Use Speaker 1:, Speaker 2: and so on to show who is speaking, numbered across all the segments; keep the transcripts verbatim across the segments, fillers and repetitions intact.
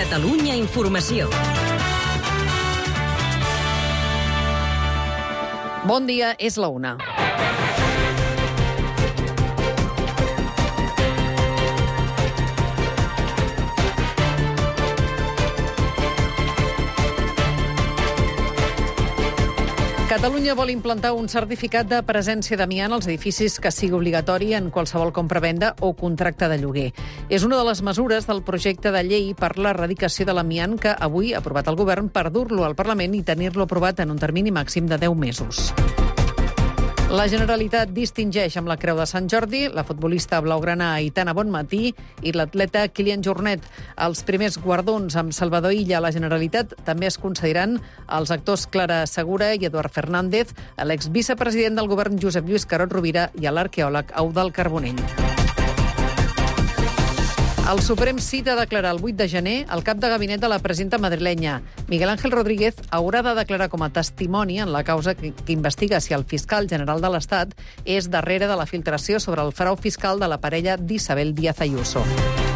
Speaker 1: Catalunya Informació.
Speaker 2: Bon dia, és la una. Catalunya vol implantar un certificat de presència d'amiant als edificis que sigui obligatori en qualsevol compra-venda o contracte de lloguer. És una de les mesures del projecte de llei per l'erradicació de l'amiant que avui ha aprovat el govern per dur-lo al Parlament i tenir-lo aprovat en un termini màxim de deu mesos. La Generalitat distingeix amb la Creu de Sant Jordi la futbolista blaugrana Aitana Bonmatí i l'atleta Kilian Jornet. Els primers guardons amb Salvador Illa a la Generalitat també es concediran als actors Clara Segura i Eduard Fernández, a l'exvicepresident del govern Josep Lluís Carod Rovira i a l'arqueòleg Eudald Carbonell. El Suprem cita a declarar el vuit de gener el cap de gabinet de la presidenta madrilenya. Miguel Ángel Rodríguez haurà de declarar com a testimoni en la causa que, que investiga si el fiscal general de l'Estat és darrere de la filtració sobre el frau fiscal de la parella d'Isabel Díaz Ayuso.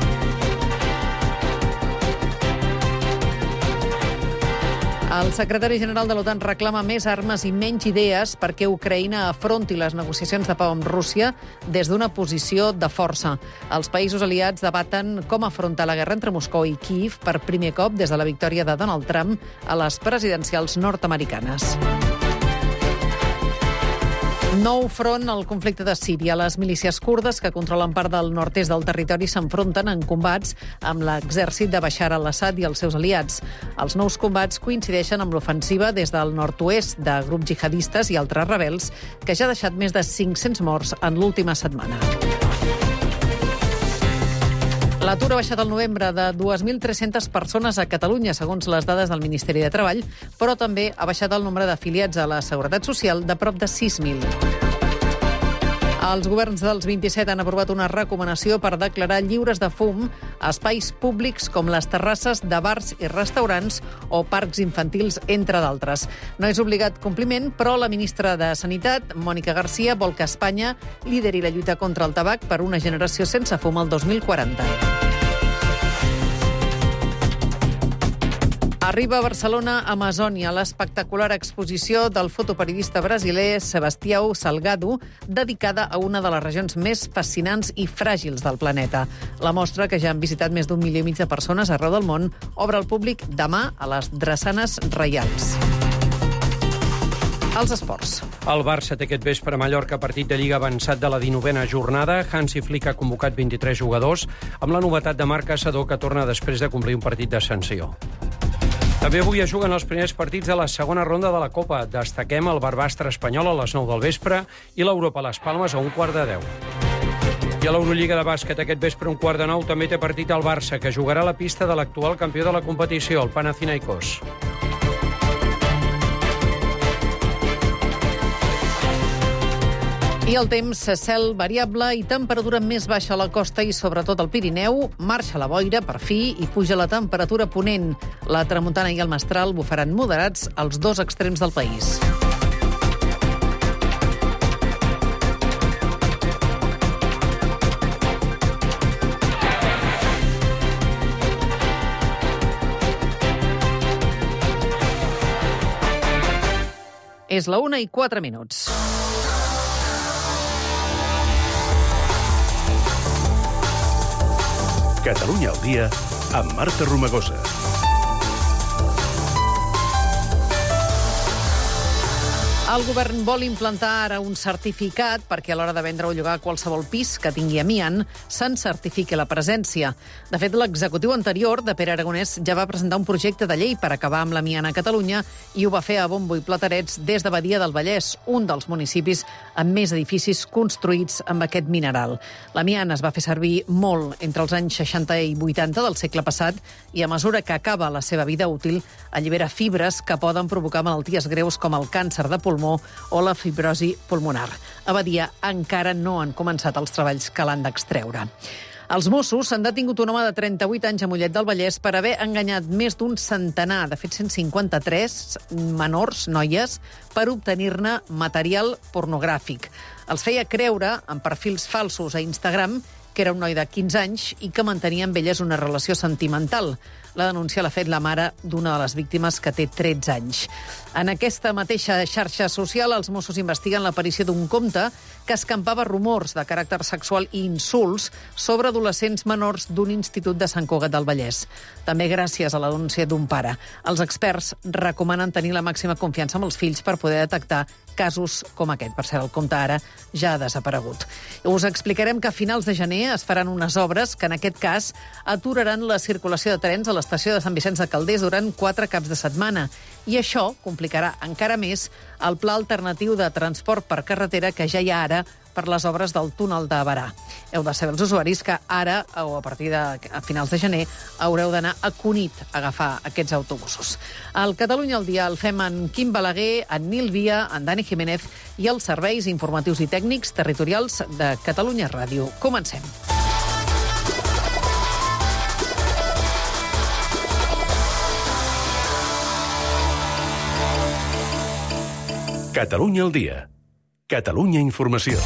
Speaker 2: El secretari general de l'OTAN reclama més armes i menys idees perquè Ucraïna afronti les negociacions de pau amb Rússia des d'una posició de força. Els països aliats debaten com afrontar la guerra entre Moscou i Kíev per primer cop des de la victòria de Donald Trump a les presidencials nord-americanes. Nou front al conflicte de Síria. Les milícies kurdes que controlen part del nord-est del territori s'enfronten en combats amb l'exèrcit de Bashar al-Assad i els seus aliats. Els nous combats coincideixen amb l'ofensiva des del nord-oest de grups jihadistes i altres rebels que ja ha deixat més de cinc-cents morts en l'última setmana. L'atur ha baixat al novembre de dues mil tres-centes persones a Catalunya, segons les dades del Ministeri de Treball, però també ha baixat el nombre d'afiliats a la Seguretat Social de prop de sis mil. Els governs dels vint-i-set han aprovat una recomanació per declarar lliures de fum espais públics com les terrasses de bars i restaurants o parcs infantils, entre d'altres. No és obligat compliment, però la ministra de Sanitat, Mònica Garcia, vol que Espanya lideri la lluita contra el tabac per una generació sense fum el dos mil quaranta. Arriba a Barcelona Amazònia, l'espectacular exposició del fotoperiodista brasiler Sebastião Salgado, dedicada a una de les regions més fascinants i fràgils del planeta. La mostra, que ja han visitat més d'un milió i mig de persones arreu del món, obre al públic demà a les Drassanes Reials. Els esports.
Speaker 3: El Barça té aquest vespre a Mallorca partit de Lliga avançat de la dinovena jornada. Hansi Flick ha convocat vint-i-tres jugadors, amb la novetat de Marc Caçador, que torna després de complir un partit de sanció. També avui es juguen els primers partits de la segona ronda de la Copa. Destaquem el Barbastre espanyol a les nou del vespre i l'Europa a les Palmes a un quart de deu. I a l'Eurolliga de bàsquet aquest vespre un quart de nou també té partit al Barça, que jugarà a la pista de l'actual campió de la competició, el Panathinaikos.
Speaker 2: I el temps, cel variable i temperatura més baixa a la costa i sobretot al Pirineu. Marxa la boira, per fi, i puja la temperatura ponent. La tramuntana i el mestral bufaran moderats als dos extrems del país. És la una i quatre minuts.
Speaker 4: Catalunya al dia amb Marta Romagosa.
Speaker 2: El govern vol implantar ara un certificat perquè a l'hora de vendre o llogar qualsevol pis que tingui amiant se'n certifiqui la presència. De fet, l'executiu anterior de Pere Aragonès ja va presentar un projecte de llei per acabar amb l'amiant a Catalunya i ho va fer a bombo i platerets des de Badia del Vallès, un dels municipis amb més edificis construïts amb aquest mineral. L'amiant es va fer servir molt entre els anys seixanta i vuitanta del segle passat i a mesura que acaba la seva vida útil allibera fibres que poden provocar malalties greus com el càncer de pulmó o la fibrosi pulmonar. A Badia encara no han començat els treballs que l'han d'extreure. Els Mossos han detingut un home de trenta-vuit anys a Mollet del Vallès per haver enganyat més d'un centenar, de fet cent cinquanta-tres, menors, noies, per obtenir-ne material pornogràfic. Els feia creure, en perfils falsos a Instagram, que era un noi de quinze anys i que mantenia amb elles una relació sentimental. La denúncia l'ha fet la mare d'una de les víctimes, que té tretze anys. En aquesta mateixa xarxa social, els Mossos investiguen l'aparició d'un compte que escampava rumors de caràcter sexual i insults sobre adolescents menors d'un institut de Sant Cugat del Vallès. També gràcies a la denúncia d'un pare. Els experts recomanen tenir la màxima confiança amb els fills per poder detectar casos com aquest. Per cert, el compte ara ja ha desaparegut. Us explicarem que a finals de gener es faran unes obres que, en aquest cas, aturaran la circulació de trens a l'estació de Sant Vicenç de Calders durant quatre caps de setmana. I això complicarà encara més el pla alternatiu de transport per carretera que ja hi ha ara per les obres del túnel de Barà. Heu de saber els usuaris que ara, o a partir de a finals de gener, haureu d'anar a Cunit a agafar aquests autobusos. El Catalunya al dia el fem en Quim Balaguer, en Nil Via, en Dani Jiménez i els serveis informatius i tècnics territorials de Catalunya Ràdio. Comencem.
Speaker 4: Catalunya al dia. Catalunya Informació.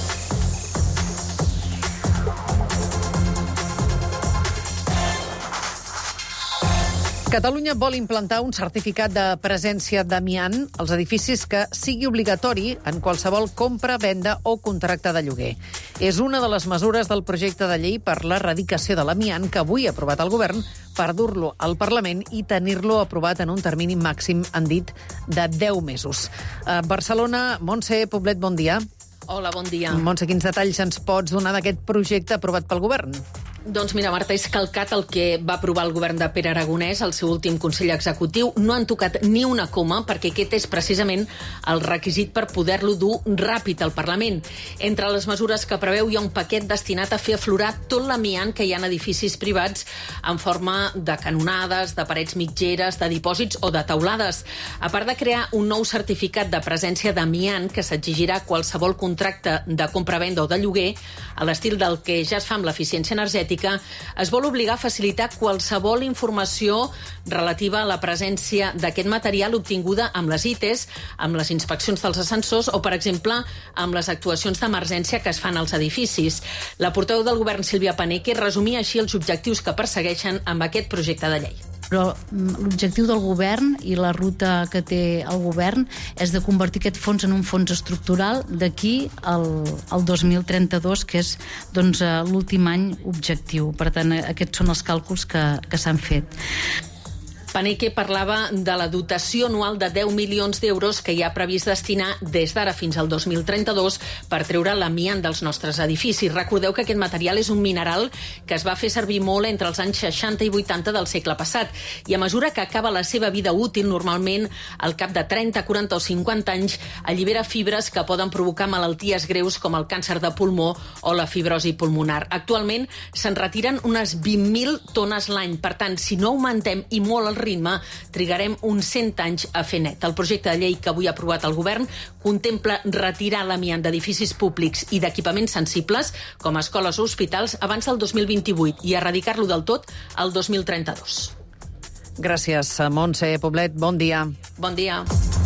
Speaker 2: Catalunya vol implantar un certificat de presència d'amiant als edificis que sigui obligatori en qualsevol compra, venda o contracte de lloguer. És una de les mesures del projecte de llei per l'erradicació de l'amiant que avui ha aprovat el govern per dur-lo al Parlament i tenir-lo aprovat en un termini màxim, han dit, de deu mesos. A Barcelona, Montse Poblet, bon dia.
Speaker 1: Hola, bon dia.
Speaker 2: Montse, quins detalls ens pots donar d'aquest projecte aprovat pel govern?
Speaker 1: Doncs mira, Marta, és calcat el que va aprovar el govern de Pere Aragonès al seu últim Consell Executiu. No han tocat ni una coma, perquè aquest és precisament el requisit per poder-lo dur ràpid al Parlament. Entre les mesures que preveu hi ha un paquet destinat a fer aflorar tot l'amiant que hi ha en edificis privats en forma de canonades, de parets mitgeres, de dipòsits o de teulades. A part de crear un nou certificat de presència d'amiant que s'exigirà a qualsevol contracte de compra-venda o de lloguer, a l'estil del que ja es fa amb l'eficiència energètica, es vol obligar a facilitar qualsevol informació relativa a la presència d'aquest material obtinguda amb les I T Es, amb les inspeccions dels ascensors o, per exemple, amb les actuacions d'emergència que es fan als edificis. La portaveu del govern, Sílvia Paneque, resumia així els objectius que persegueixen amb aquest projecte de llei.
Speaker 5: Però l'objectiu del govern i la ruta que té el govern és de convertir aquest fons en un fons estructural d'aquí al, al dos mil trenta-dos, que és doncs, l'últim any objectiu. Per tant, aquests són els càlculs que, que s'han fet.
Speaker 1: Paneque parlava de la dotació anual de deu milions d'euros que hi ha previst destinar des d'ara fins al dos mil trenta-dos per treure l'amiant dels nostres edificis. Recordeu que aquest material és un mineral que es va fer servir molt entre els anys seixanta i vuitanta del segle passat i a mesura que acaba la seva vida útil, normalment al cap de trenta, quaranta o cinquanta anys, allibera fibres que poden provocar malalties greus com el càncer de pulmó o la fibrosi pulmonar. Actualment se'n retiren unes vint mil tones l'any. Per tant, si no augmentem i molt el ritme, trigarem uns cent anys a fer net. El projecte de llei que avui ha aprovat el govern contempla retirar l'amiant d'edificis públics i d'equipaments sensibles, com escoles o hospitals, abans del dos mil vint-i-vuit i erradicar-lo del tot al dos mil trenta-dos.
Speaker 2: Gràcies, Montse Poblet. Bon dia.
Speaker 1: Bon dia.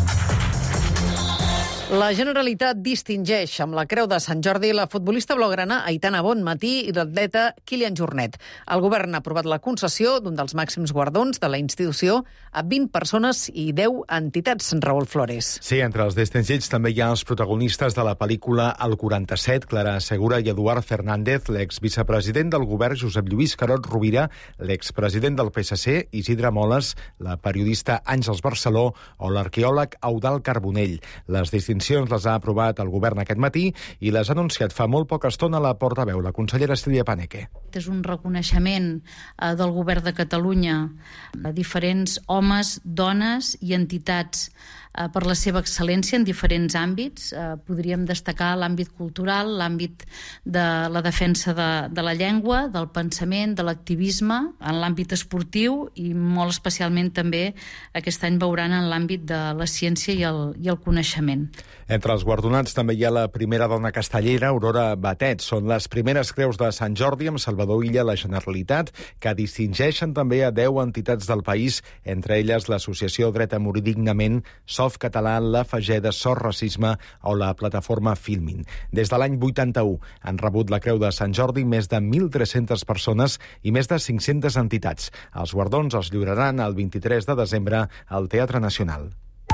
Speaker 2: La Generalitat distingeix amb la Creu de Sant Jordi la futbolista blaugrana Aitana Bonmatí i l'atleta Kilian Jornet. El govern ha aprovat la concessió d'un dels màxims guardons de la institució a vint persones i deu entitats. Raül Flores.
Speaker 6: Sí, entre els distingits també hi ha els protagonistes de la pel·lícula El quaranta-set, Clara Segura i Eduard Fernández, l'exvicepresident del govern Josep Lluís Carod Rovira, l'expresident del P S C Isidre Moles, la periodista Àngels Barceló o l'arqueòleg Eudald Carbonell. Les distincions les ha aprovat el govern aquest matí i les ha anunciat fa molt poca estona la portaveu, la consellera Sílvia Paneque.
Speaker 5: És un reconeixement eh, del govern de Catalunya a diferents homes, dones i entitats eh, per la seva excel·lència en diferents àmbits. Eh, podríem destacar l'àmbit cultural, l'àmbit de la defensa de, de la llengua, del pensament, de l'activisme, en l'àmbit esportiu i molt especialment també aquest any veuran en l'àmbit de la ciència i el, i el coneixement.
Speaker 6: Entre els guardonats també hi ha la primera dona castellera, Aurora Batet. Són les primeres creus de Sant Jordi amb Salvador Illa, la Generalitat, que distingeixen també a deu entitats del país, entre elles l'associació Dret a Morir Dignament, soci Love Català, la Fageda, Sort Racisme o la plataforma Filmin. Des de l'any vuitanta-u han rebut la Creu de Sant Jordi més de mil tres-centes persones i més de cinc-centes entitats. Els guardons els lliuraran el vint-i-tres de desembre al Teatre Nacional.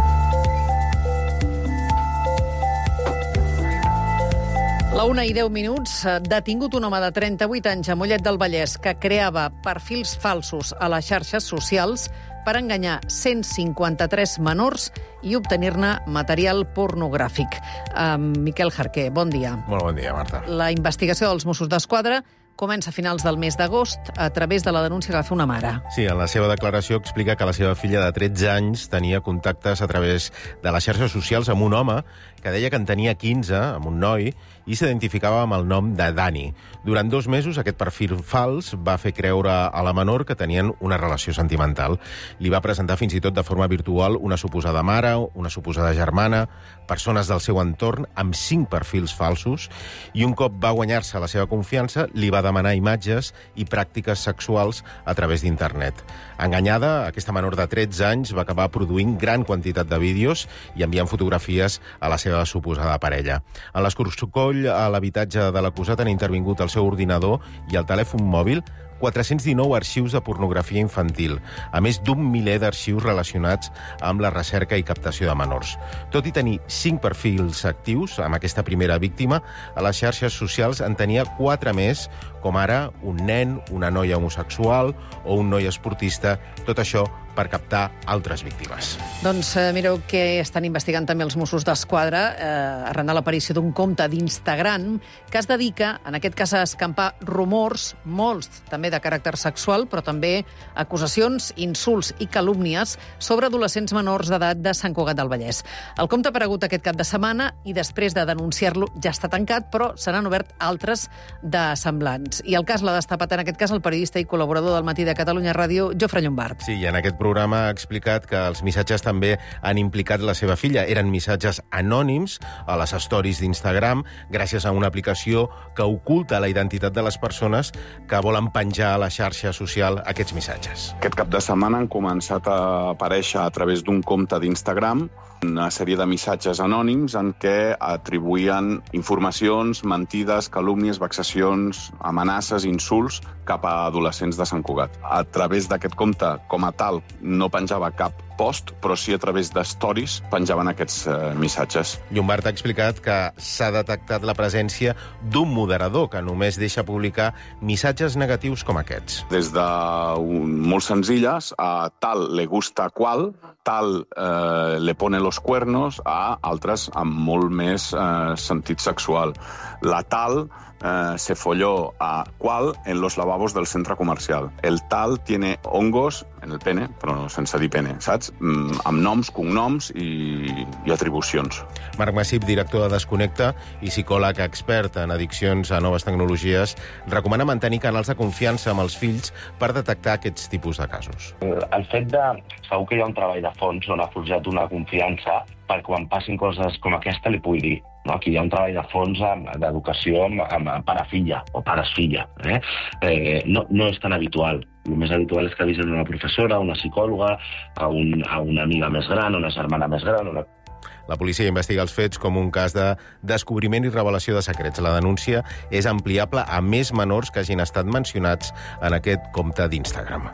Speaker 2: La una i deu minuts, detingut un home de trenta-vuit anys a Mollet del Vallès que creava perfils falsos a les xarxes socials per enganyar cent cinquanta-tres menors i obtenir-ne material pornogràfic. Uh, Miquel Jarquer, bon dia.
Speaker 7: Molt bon dia, Marta.
Speaker 2: La investigació dels Mossos d'Esquadra comença a finals del mes d'agost a través de la denúncia que va fer una mare.
Speaker 7: Sí, en la seva declaració explica que la seva filla de tretze anys tenia contactes a través de les xarxes socials amb un home que deia que en tenia quinze, amb un noi, i s'identificava amb el nom de Dani. Durant dos mesos, aquest perfil fals va fer creure a la menor que tenien una relació sentimental. Li va presentar fins i tot de forma virtual una suposada mare, una suposada germana, persones del seu entorn, amb cinc perfils falsos, i un cop va guanyar-se la seva confiança, li va demanar imatges i pràctiques sexuals a través d'internet. Enganyada, aquesta menor de tretze anys va acabar produint gran quantitat de vídeos i enviant fotografies a la seva suposada parella. En l'escorcoll a l'habitatge de l'acusat han intervingut el seu ordinador i el telèfon mòbil quatre-cents dinou arxius de pornografia infantil, a més d'un miler d'arxius relacionats amb la recerca i captació de menors. Tot i tenir cinc perfils actius amb aquesta primera víctima, a les xarxes socials en tenia quatre més, com ara un nen, una noia homosexual o un noi esportista, tot això per captar altres víctimes.
Speaker 2: Doncs eh, mireu que estan investigant també els Mossos d'Esquadra eh, arran de l'aparició d'un compte d'Instagram que es dedica, en aquest cas, a escampar rumors, molts també de caràcter sexual, però també acusacions, insults i calúmnies sobre adolescents menors d'edat de Sant Cugat del Vallès. El compte ha aparegut aquest cap de setmana i després de denunciar-lo ja està tancat, però se n'han obert altres de semblants. I el cas l'ha destapat en aquest cas el periodista i col·laborador del Matí de Catalunya Ràdio, Jofre Llombart.
Speaker 7: Sí, i en aquest programa ha explicat que els missatges també han implicat la seva filla. Eren missatges anònims a les stories d'Instagram gràcies a una aplicació que oculta la identitat de les persones que volen penjar a la xarxa social aquests missatges.
Speaker 8: Aquest cap de setmana han començat a aparèixer a través d'un compte d'Instagram una sèrie de missatges anònims en què atribuïen informacions, mentides, calúmnies, vexacions, amenaces, insults cap a adolescents de Sant Cugat. A través d'aquest compte, com a tal, no penjava cap post, però sí a través de stories penjaven aquests eh, missatges.
Speaker 7: Llombart ha explicat que s'ha detectat la presència d'un moderador que només deixa publicar missatges negatius com aquests.
Speaker 8: Des de un, molt senzilles a tal le gusta qual, tal eh, le pone los cuernos, a altres amb molt més eh, sentit sexual. La tal eh, se folló a qual en los lavabos del centre comercial. El tal tiene hongos en el pene, però sense dir pene, saps? Mm, amb noms, cognoms i, i atribucions.
Speaker 7: Marc Massip, director de Desconnecta i psicòleg expert en addiccions a noves tecnologies, recomana mantenir canals de confiança amb els fills per detectar aquests tipus de casos.
Speaker 9: El fet de... Segur que hi ha un treball de fons on ha forjat una confiança per quan passin coses com aquesta li pugui dir. No? Aquí hi ha un treball de fons d'educació amb, amb pare-filla o pares-filla. Eh? Eh, no, no és tan habitual. El més habitual és que avisen una professora, una psicòloga, a, un, a una amiga més gran, una germana més gran... Una...
Speaker 7: La policia investiga els fets com un cas de descobriment i revelació de secrets. La denúncia és ampliable a més menors que hagin estat mencionats en aquest compte d'Instagram.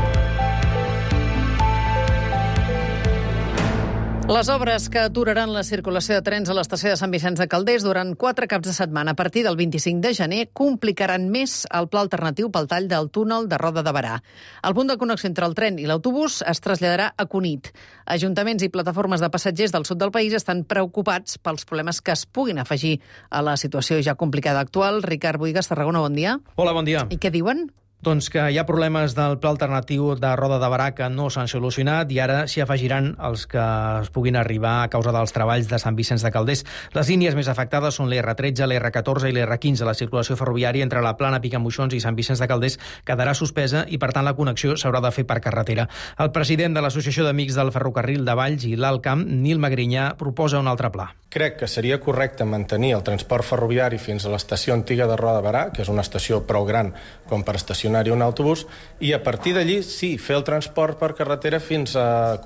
Speaker 2: Les obres que aturaran la circulació de trens a l'estació de Sant Vicenç de Calders durant quatre caps de setmana a partir del vint-i-cinc de gener complicaran més el pla alternatiu pel tall del túnel de Roda de Berà. El punt de connexió entre el tren i l'autobús es traslladarà a Cunit. Ajuntaments i plataformes de passatgers del sud del país estan preocupats pels problemes que es puguin afegir a la situació ja complicada actual. Ricard Boigas, Tarragona, bon dia.
Speaker 3: Hola, bon dia.
Speaker 2: I què diuen?
Speaker 3: Doncs que hi ha problemes del pla alternatiu de Roda de Berà que no s'han solucionat i ara s'hi afegiran els que es puguin arribar a causa dels treballs de Sant Vicenç de Calders. Les línies més afectades són l'R tretze, l'R catorze i l'R quinze. La circulació ferroviària entre la Plana, Picamoixons i Sant Vicenç de Calders quedarà suspesa i, per tant, la connexió s'haurà de fer per carretera. El president de l'Associació d'Amics del Ferrocarril de Valls i l'Alt Camp, Nil Magrinyà, proposa un altre pla.
Speaker 10: Crec que seria correcte mantenir el transport ferroviari fins a l'estació antiga de Roda de Berà, que és una estació prou gran com per estacionar-hi un autobús, i a partir d'allí, sí, fer el transport per carretera fins a Cunit.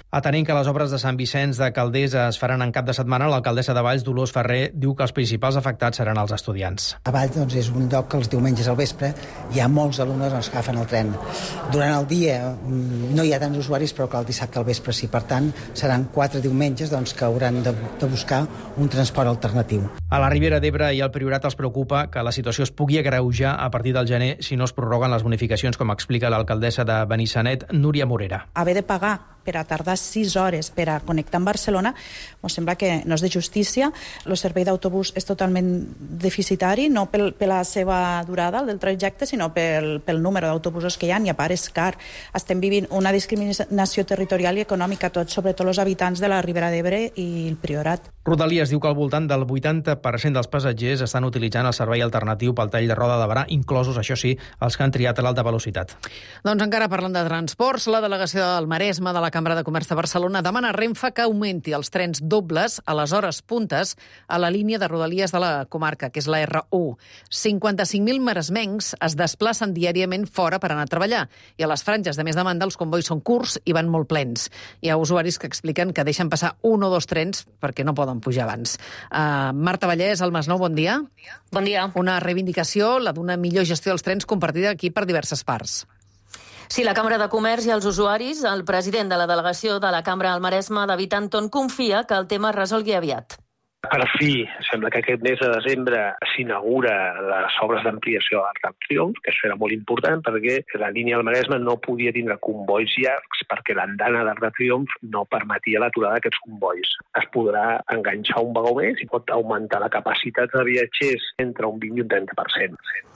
Speaker 3: Atenent que les obres de Sant Vicenç de Calders es faran en cap de setmana, l'alcaldessa de Valls, Dolors Ferrer, diu que els principals afectats seran els estudiants.
Speaker 11: A Valls doncs, és un lloc que els diumenges al vespre hi ha molts alumnes que agafen el tren. Durant el dia no hi ha tants usuaris, però que el dissabte al vespre sí. Per tant, seran quatre diumenges doncs, que hauran de, de buscar un transport alternatiu.
Speaker 3: A la Ribera d'Ebre i al Priorat els preocupa que la situació es pugui agreujar a partir del gener si no es prorroguen les bonificacions, com explica l'alcaldessa de Benissanet, Núria Morera.
Speaker 12: Haver de pagar per a tardar sis hores per a connectar amb Barcelona, ens sembla que no és de justícia. El servei d'autobús és totalment deficitari, no pel, per la seva durada del trajecte, sinó pel, pel número d'autobusos que hi ha, i a part és car. Estem vivint una discriminació territorial i econòmica, tots, sobretot els habitants de la Ribera d'Ebre i el Priorat.
Speaker 3: Rodalies diu que al voltant del vuitanta per cent dels passatgers estan utilitzant el servei alternatiu pel tall de Roda de Berà, inclosos, això sí, els que han triat l'alta velocitat.
Speaker 2: Doncs encara parlant de transports, la delegació del Maresme de la Cambra de Comerç de Barcelona demana a Renfe que augmenti els trens dobles a les hores puntes a la línia de Rodalies de la comarca, que és la erre u. cinquanta-cinc mil maresmencs es desplacen diàriament fora per anar a treballar, i a les franges de més demanda els convois són curts i van molt plens. Hi ha usuaris que expliquen que deixen passar un o dos trens perquè no poden pujar abans. Uh, Marta Vallès, al Masnou, bon dia.
Speaker 1: Bon dia.
Speaker 2: Una reivindicació, la d'una millor gestió dels trens, compartida aquí per diverses parts.
Speaker 1: Sí, la Cambra de Comerç i els usuaris, el president de la delegació de la Cambra al Maresme, David Anton, confia que el tema es resolgui aviat.
Speaker 13: Per fi, sembla que aquest mes de desembre s'inaugura les obres d'ampliació de l'Arc de Triomf, que això era molt important perquè la línia del Maresme no podia tindre convois llargs perquè l'andana d'Arc de Triomf no permetia l'aturada d'aquests convois. Es podrà enganxar un vagó més i pot augmentar la capacitat de viatgers entre un vint i un trenta per cent.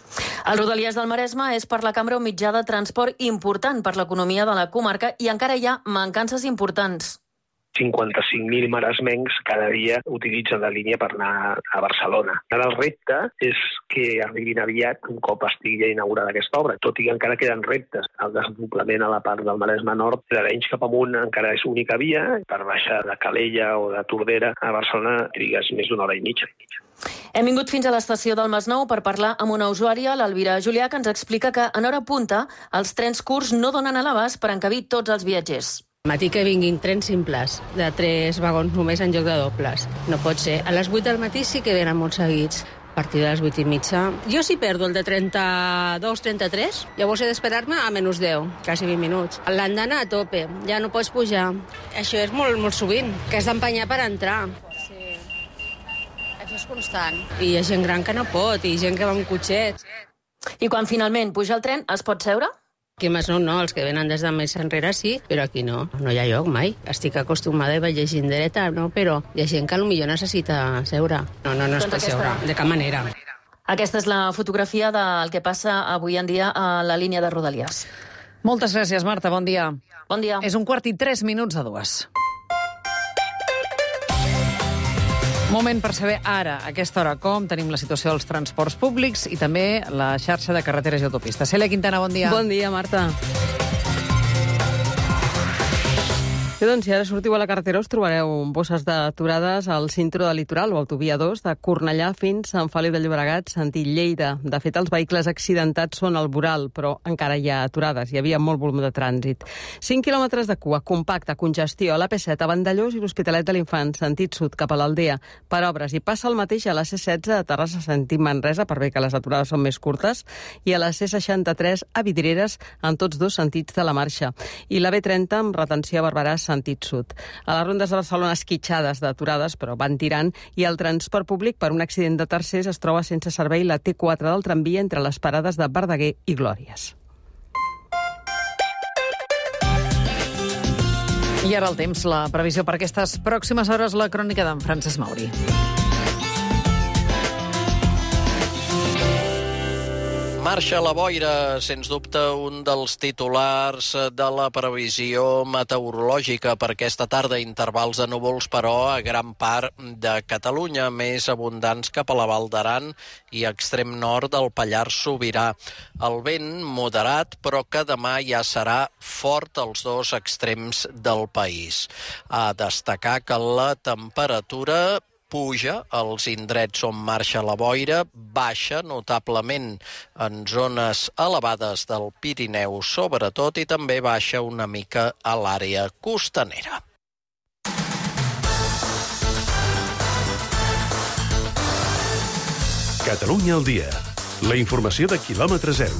Speaker 1: El Rodalies del Maresme és per la Cambra un mitjà de transport important per l'economia de la comarca i encara hi ha mancances importants.
Speaker 13: cinquanta-cinc mil maresmencs cada dia utilitzen la línia per anar a Barcelona. Ara el repte és que arribin aviat un cop estigui ja inaugurada aquesta obra, tot i que encara queden reptes. El desdoblament a la part del Maresme Nord, d'Arenys cap amunt encara és única via, per baixar de Calella o de Tordera a Barcelona trigues més d'una hora i mitja.
Speaker 1: Hem vingut fins a l'estació del Masnou per parlar amb una usuària, l'Elvira Julià, que ens explica que en hora punta els trens curts no donen a l'abast per encabir tots els viatgers.
Speaker 14: Al matí que vinguin trens simples, de tres vagons només en lloc de dobles. No pot ser. A les vuit del matí sí que venen molt seguits. A partir de les vuit i mitja... Jo sí perdo el de trenta-dos trenta-tres, llavors he d'esperar-me a menys deu, quasi vint minuts. L'andana a tope, ja no pots pujar. Això és molt, molt sovint, que has d'empenyar per entrar. Sí. Això és constant. I hi ha gent gran que no pot, i gent que va amb cotxet.
Speaker 1: I quan finalment puja el tren, es pot seure?
Speaker 14: Aquí més no, no, els que venen des de més enrere sí, però aquí no, no hi ha lloc mai. Estic acostumada i vaig llegint dreta, no? Però hi ha gent que potser necessita seure. No, no, no es pot seure, de cap manera.
Speaker 1: Aquesta és la fotografia del que passa avui en dia a la línia de Rodalies.
Speaker 2: Moltes gràcies, Marta, bon dia.
Speaker 1: Bon dia.
Speaker 2: És un quart i tres minuts a dues. Moment per saber ara, a aquesta hora, com tenim la situació dels transports públics i també la xarxa de carreteres i autopistes. Cèlia Quintana, bon dia.
Speaker 15: Bon dia, Marta. Sí, doncs, si ara sortiu a la carretera us trobareu bosses d'aturades al cinturó del litoral o autovia dos de Cornellà fins a Sant Feliu de Llobregat, sentit Lleida. De fet, els vehicles accidentats són al voral, però encara hi ha aturades. Hi havia molt volum de trànsit. cinc quilòmetres de cua, compacta, congestió a l'A P set a Vandellós i l'Hospitalet de l'Infant, sentit sud cap a l'Aldea, per obres. I passa el mateix a la C setze a Terrassa, sentit Manresa, per bé que les aturades són més curtes, i a la C seixanta-tres a Vidreres, en tots dos sentits de la marxa. I la B trenta amb retenció a Barberà, sentit sud. A les rondes de Barcelona esquitxades d'aturades, però van tirant, i el transport públic per un accident de tercers es troba sense servei la T quatre del tramvia entre les parades de Verdaguer i Glòries.
Speaker 2: I ara el temps, la previsió per aquestes pròximes hores, la crònica d'en Francesc Mauri.
Speaker 16: Marxa la boira, sens dubte un dels titulars de la previsió meteorològica per aquesta tarda. Intervals de núvols, però, a gran part de Catalunya, més abundants cap a la Val d'Aran i extrem nord del Pallars Sobirà. El vent moderat, però que demà ja serà fort als dos extrems del país. A destacar que la temperatura puja als indrets on marxa la boira, baixa notablement en zones elevades del Pirineu sobretot i també baixa una mica a l'àrea costanera.
Speaker 4: Catalunya al dia. La informació de quilòmetre zero.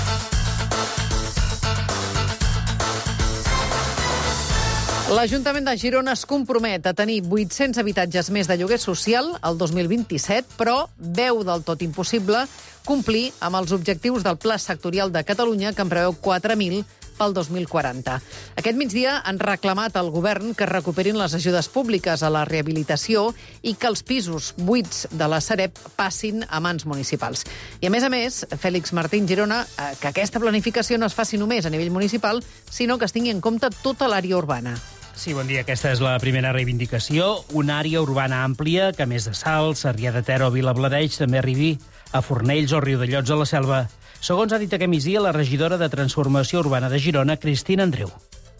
Speaker 2: L'Ajuntament de Girona es compromet a tenir vuit-cents habitatges més de lloguer social el dos mil vint-i-set, però veu del tot impossible complir amb els objectius del Pla Sectorial de Catalunya, que en preveu quatre mil pel dos mil quaranta. Aquest migdia han reclamat al govern que recuperin les ajudes públiques a la rehabilitació i que els pisos buits de la Sareb passin a mans municipals. I a més a més, Fèlix Martín Girona, que aquesta planificació no es faci només a nivell municipal, sinó que es tingui en compte tota l'àrea urbana.
Speaker 17: Sí, bon dia. Aquesta és la primera reivindicació. Una àrea urbana àmplia que, a més de Salt, Sarrià de Ter o Vilablareix, també arribi a Fornells o Riudellots a la Selva. Segons ha dit aquest migdia la regidora de Transformació Urbana de Girona, Cristina Andreu.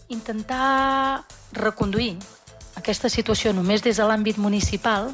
Speaker 18: Intentar reconduir aquesta situació només des de l'àmbit municipal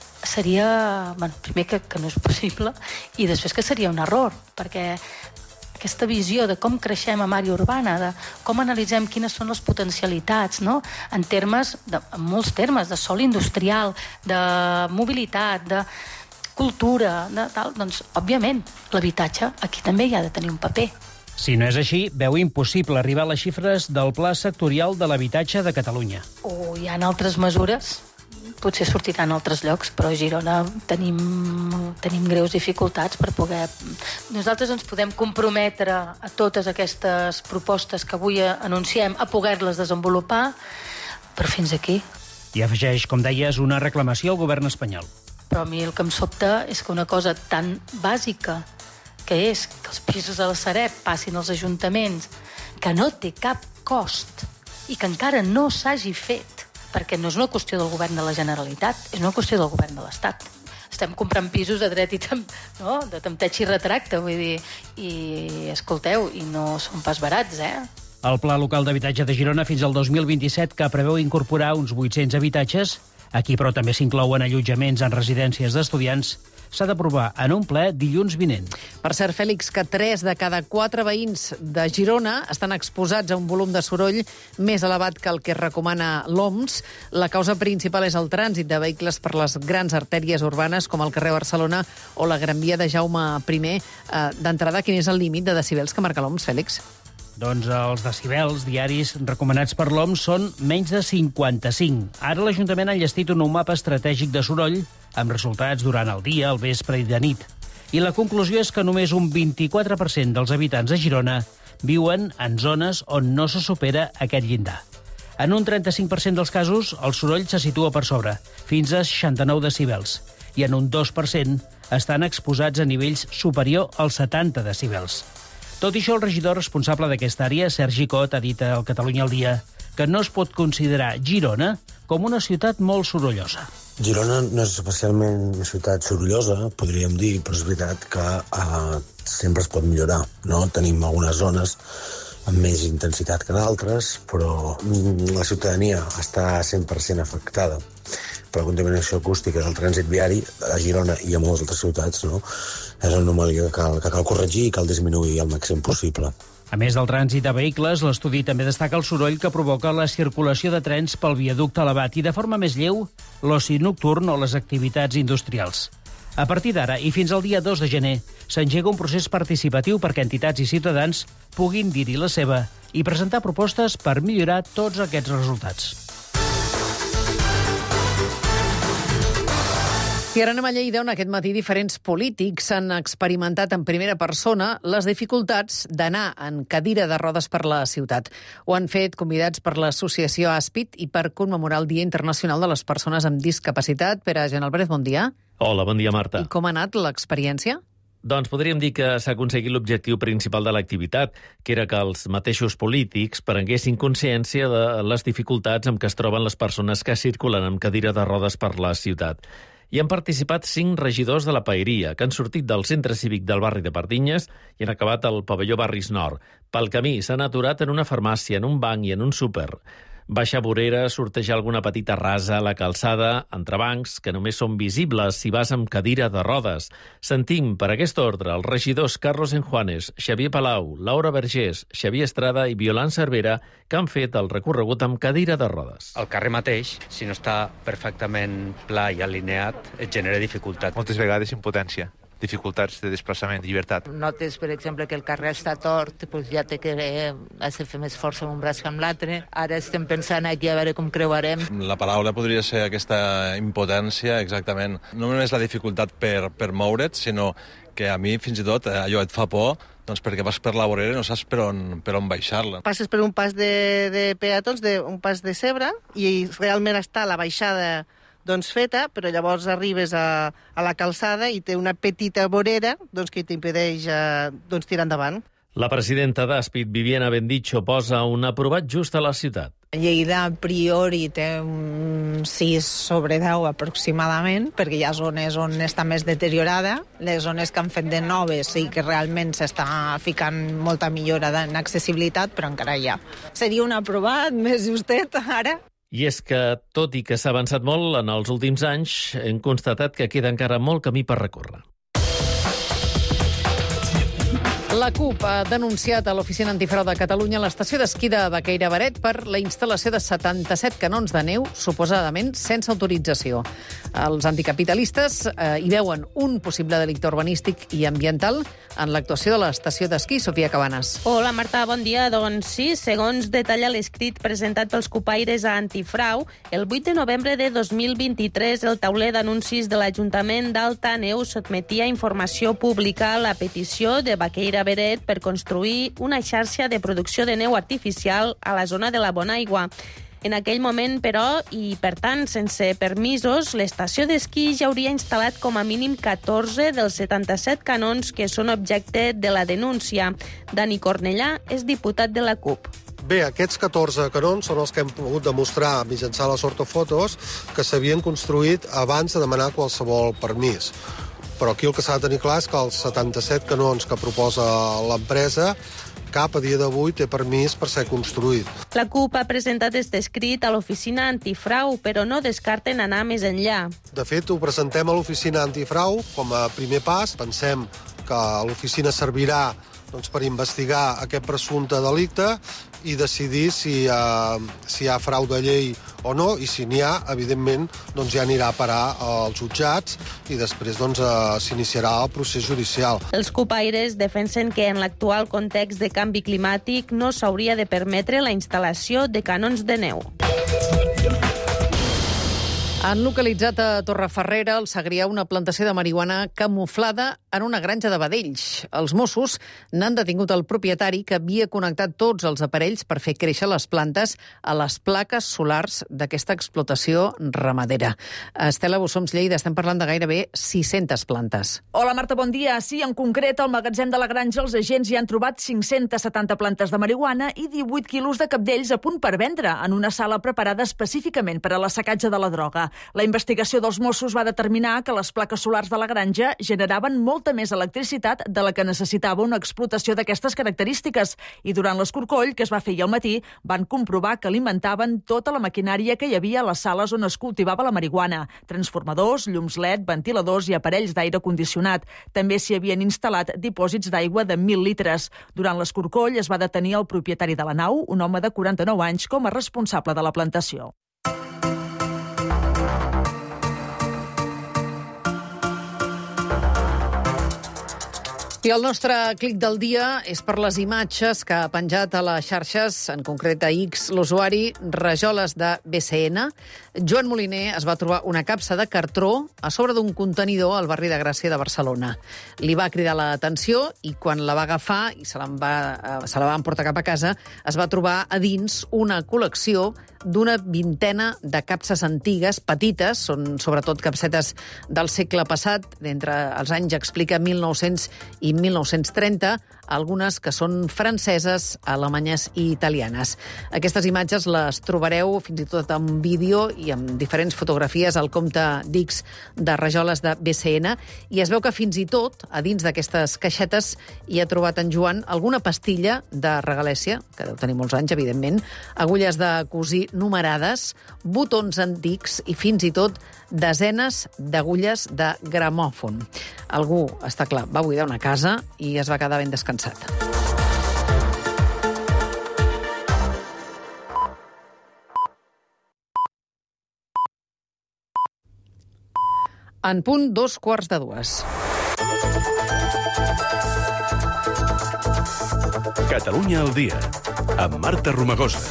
Speaker 18: seria, bueno, primer que, que no és possible, i després que seria un error, perquè aquesta visió de com creixem en àrea urbana, de com analitzem quines són les potencialitats, no? en termes, de, en molts termes, de sòl industrial, de mobilitat, de cultura, de tal, doncs, òbviament, l'habitatge aquí també hi ha de tenir un paper.
Speaker 17: Si no és així, veu impossible arribar a les xifres del Pla Sectorial de l'Habitatge de Catalunya.
Speaker 18: O hi ha altres mesures, potser sortiran a altres llocs, però a Girona tenim, tenim greus dificultats per poder... Nosaltres ens podem comprometre a totes aquestes propostes que avui anunciem a poder-les desenvolupar, però fins aquí.
Speaker 17: I afegeix, com deies, una reclamació al govern espanyol.
Speaker 18: Però a mi el que em sobta és que una cosa tan bàsica, que és que els pisos de la Sareb passin als ajuntaments, que no té cap cost i que encara no s'hagi fet, perquè no és una qüestió del govern de la Generalitat, és una qüestió del govern de l'Estat. Estem comprant pisos de dret i tam, no? de tempteig i retracte, vull dir, i escolteu, i no són pas barats, eh?
Speaker 17: El Pla Local d'Habitatge de Girona fins al dos mil vint-i-set, que preveu incorporar uns vuit-cents habitatges, aquí però també s'inclouen allotjaments en residències d'estudiants, s'ha d'aprovar en un ple dilluns vinent.
Speaker 2: Per cert, Fèlix, que tres de cada quatre veïns de Girona estan exposats a un volum de soroll més elevat que el que recomana l'O M S. La causa principal és el trànsit de vehicles per les grans artèries urbanes, com el carrer Barcelona o la Gran Via de Jaume I. D'entrada, quin és el límit de decibels que marca l'O M S, Fèlix?
Speaker 17: Doncs els decibels diaris recomanats per l'O M S són menys de cinquanta-cinc. Ara l'Ajuntament ha enllestit un nou mapa estratègic de soroll amb resultats durant el dia, el vespre i de nit. I la conclusió és que només un vint-i-quatre per cent dels habitants de Girona viuen en zones on no se supera aquest llindar. En un trenta-cinc per cent dels casos, el soroll se situa per sobre, fins a seixanta-nou decibels, i en un dos per cent estan exposats a nivells superior als setanta decibels. Tot i això, el regidor responsable d'aquesta àrea, Sergi Cot, ha dit al Catalunya al dia que no es pot considerar Girona com una ciutat molt sorollosa.
Speaker 19: Girona no és especialment una ciutat sorollosa, podríem dir, però és veritat que eh, sempre es pot millorar, no? Tenim algunes zones amb més intensitat que d'altres, però la ciutadania està cent per cent afectada per la contaminació acústica del trànsit viari a Girona i a moltes altres ciutats, no? És una anomalia que cal, que cal corregir i cal disminuir al màxim possible.
Speaker 17: A més del trànsit de vehicles, l'estudi també destaca el soroll que provoca la circulació de trens pel viaducte elevat i, de forma més lleu, l'oci nocturn o les activitats industrials. A partir d'ara i fins al dia dos de gener s'engega un procés participatiu perquè entitats i ciutadans puguin dir-hi la seva i presentar propostes per millorar tots aquests resultats.
Speaker 2: I ara anem a Lleida, on aquest matí diferents polítics han experimentat en primera persona les dificultats d'anar en cadira de rodes per la ciutat. Ho han fet convidats per l'associació Aspit i per commemorar el Dia Internacional de les Persones amb Discapacitat. Pere Genalbret, bon dia.
Speaker 20: Hola, bon dia, Marta.
Speaker 2: I com ha anat l'experiència?
Speaker 20: Doncs podríem dir que s'ha aconseguit l'objectiu principal de l'activitat, que era que els mateixos polítics prenguessin consciència de les dificultats amb què es troben les persones que circulen amb cadira de rodes per la ciutat. Hi han participat cinc regidors de la Paeria, que han sortit del centre cívic del barri de Pardinyes i han acabat al pavelló Barris Nord. Pel camí s'han aturat en una farmàcia, en un banc i en un súper. baixar voreres, sortejar alguna petita rasa a la calçada, entrebancs que només són visibles si vas amb cadira de rodes. Sentim per aquest ordre els regidors Carlos Enjuanes, Xavier Palau, Laura Vergés, Xavier Estrada i Violant Cervera, que han fet el recorregut amb cadira de rodes.
Speaker 21: El carrer mateix, si no està perfectament pla i alineat, et genera dificultat.
Speaker 22: Moltes vegades impotència, dificultats de desplaçament, llibertat.
Speaker 23: Notes, per exemple, que el carrer està tort, doncs ja té que has de fer més força amb un braç que amb l'altre. Ara estem pensant aquí a veure com creuarem.
Speaker 24: La paraula podria ser aquesta impotència, exactament. No només la dificultat per, per moure't, sinó que a mi, fins i tot, allò et fa por, doncs perquè vas per la vorera i no saps per on, per on baixar-la.
Speaker 25: Passes per un pas de, de peatons, de, un pas de zebra, i realment està la baixada doncs feta, però llavors arribes a, a la calçada i té una petita vorera doncs, que t'impedeix eh, doncs, tirar endavant.
Speaker 20: La presidenta d'Aspid, Viviana Bendicho, posa un aprovat just a la ciutat.
Speaker 26: Lleida, a priori, té un sis sobre deu aproximadament, perquè hi ha zones on està més deteriorada. Les zones que han fet de noves sí que realment s'està ficant molta millora en accessibilitat, però encara hi ha. Seria un aprovat més justet ara.
Speaker 20: I és que, tot i que s'ha avançat molt en els últims anys, hem constatat que queda encara molt camí per recórrer.
Speaker 2: La CUP ha denunciat a l'Oficina Antifrau de Catalunya l'estació d'esquí de Baqueira-Beret per la instal·lació de setanta-set canons de neu, suposadament sense autorització. Els anticapitalistes eh, hi veuen un possible delicte urbanístic i ambiental en l'actuació de l'estació d'esquí. Sofia Cabanes.
Speaker 27: Hola, Marta, bon dia. Doncs sí, segons detalla l'escrit presentat pels cupaires a Antifrau, el vuit de novembre de dos mil vint-i-tres el tauler d'anuncis de l'Ajuntament d'Alta Neu sotmetia a informació pública la petició de Baqueira Beret per construir una xarxa de producció de neu artificial a la zona de la Bonaigua. En aquell moment, però, i per tant sense permisos, l'estació d'esquí ja hauria instal·lat com a mínim catorze dels setanta-set canons que són objecte de la denúncia. Dani Cornellà és diputat de la CUP.
Speaker 28: Bé, aquests catorze canons són els que hem pogut demostrar mitjançant les ortofotos que s'havien construït abans de demanar qualsevol permís. Però aquí el que s'ha de tenir clar és que els setanta-set canons que proposa l'empresa cap a dia d'avui té permís per ser construït.
Speaker 27: La CUP ha presentat aquest escrit a l'oficina antifrau, però no descarten anar més enllà.
Speaker 28: De fet, ho presentem a l'oficina antifrau com a primer pas. Pensem que l'oficina servirà doncs, per investigar aquest presumpte delicte i decidir si, uh, si hi ha frau de llei o no, i si n'hi ha, evidentment, doncs ja anirà a parar als jutjats i després doncs, uh, s'iniciarà el procés judicial.
Speaker 27: Els cupaires defensen que en l'actual context de canvi climàtic no s'hauria de permetre la instal·lació de canons de neu.
Speaker 2: Han localitzat a Torrefarrera, al Segrià, una plantació de marihuana camuflada en una granja de vedells. Els Mossos n'han detingut el propietari que havia connectat tots els aparells per fer créixer les plantes a les plaques solars d'aquesta explotació ramadera. Estela Bussoms, Lleida, estem parlant de gairebé sis-centes plantes.
Speaker 29: Hola, Marta, bon dia. Sí, en concret, al magatzem de la granja els agents hi han trobat cinc-centes setanta plantes de marihuana i divuit quilos de cabdells a punt per vendre en una sala preparada específicament per a l'assecatge de la droga. La investigació dels Mossos va determinar que les plaques solars de la granja generaven molta més electricitat de la que necessitava una explotació d'aquestes característiques i durant l'escorcoll que es va fer ahir al matí van comprovar que alimentaven tota la maquinària que hi havia a les sales on es cultivava la marihuana: transformadors, llums L E D, ventiladors i aparells d'aire condicionat. També s'hi havien instal·lat dipòsits d'aigua de mil litres. Durant l'escorcoll es va detenir el propietari de la nau, un home de quaranta-nou anys, com a responsable de la plantació.
Speaker 2: I el nostre clic del dia és per les imatges que ha penjat a les xarxes, en concret a X, l'usuari Rajoles de B C N. Joan Moliner es va trobar una capsa de cartró a sobre d'un contenidor al barri de Gràcia de Barcelona. Li va cridar l'atenció i quan la va agafar i se la va, se la van portar cap a casa, es va trobar a dins una col·lecció d'una vintena de capses antigues, petites, són sobretot capsetes del segle passat, d'entre els anys, explica, mil nou-cents i mil nou-cents trenta, algunes que són franceses, alemanyes i italianes. Aquestes imatges les trobareu fins i tot en vídeo i amb diferents fotografies al compte d'X de Rajoles de B C N, i es veu que fins i tot a dins d'aquestes caixetes hi ha trobat en Joan alguna pastilla de regalèssia, que deu tenir molts anys, evidentment, agulles de cosir numerades, botons antics i fins i tot desenes d'agulles de gramòfon. Algú, està clar, va buidar una casa i es va quedar ben descansat. En punt, dos quarts de dues.
Speaker 4: Catalunya al dia, amb Marta Romagosa.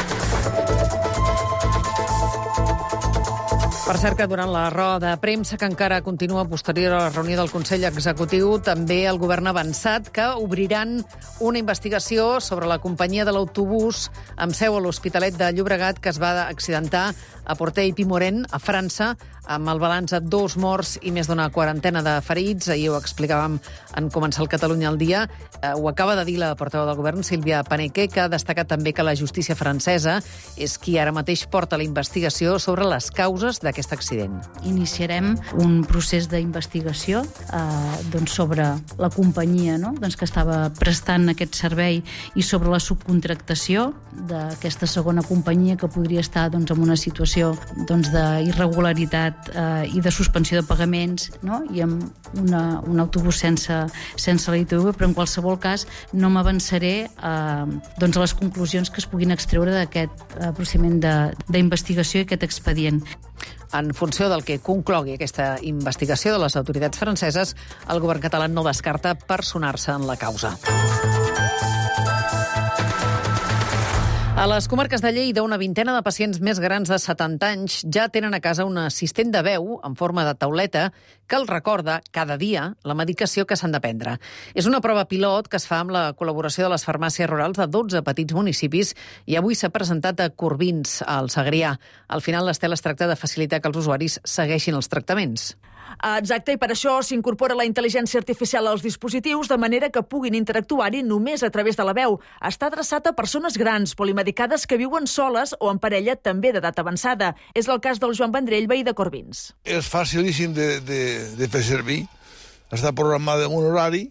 Speaker 2: Per cert que durant la roda de premsa que encara continua posterior a la reunió del Consell Executiu, també el govern ha avançat que obriran una investigació sobre la companyia de l'autobús amb seu a l'Hospitalet de Llobregat que es va accidentar a Portell-Pimoren, a França, amb el balanç de dos morts i més d'una quarantena de ferits. Ahir ho explicàvem en començar el Catalunya al dia. Eh, ho acaba de dir la portaveu del govern, Sílvia Paneque, que ha destacat també que la justícia francesa és qui ara mateix porta la investigació sobre les causes d'aquest accident.
Speaker 3: Iniciarem un procés d'investigació eh, doncs sobre la companyia, no? doncs que estava prestant aquest servei, i sobre la subcontractació d'aquesta segona companyia que podria estar doncs, en una situació doncs, d'irregularitat eh, i de suspensió de pagaments, no? i amb una, un autobús sense, sense la I T V, però en qualsevol cas no m'avançaré eh, doncs a les conclusions que es puguin extreure d'aquest eh, procediment d'investigació i aquest expedient.
Speaker 2: En funció del que conclogui aquesta investigació de les autoritats franceses, el govern català no descarta personar-se en la causa. A les comarques de Lleida, una vintena de pacients més grans de setanta anys ja tenen a casa un assistent de veu en forma de tauleta que els recorda cada dia la medicació que s'han de prendre. És una prova pilot que es fa amb la col·laboració de les farmàcies rurals de dotze petits municipis i avui s'ha presentat a Corbins, al Segrià. Al final, l'Estel, es tracta de facilitar que els usuaris segueixin els tractaments.
Speaker 29: Exacte, i per això s'incorpora la intel·ligència artificial als dispositius de manera que puguin interactuar-hi només a través de la veu. Està adreçat a persones grans, polimedicades, que viuen soles o en parella, també d'edat avançada. És el cas del Joan Vendrell, veí de Corbins.
Speaker 5: És facilíssim de, de, de fer servir. Està programada en un horari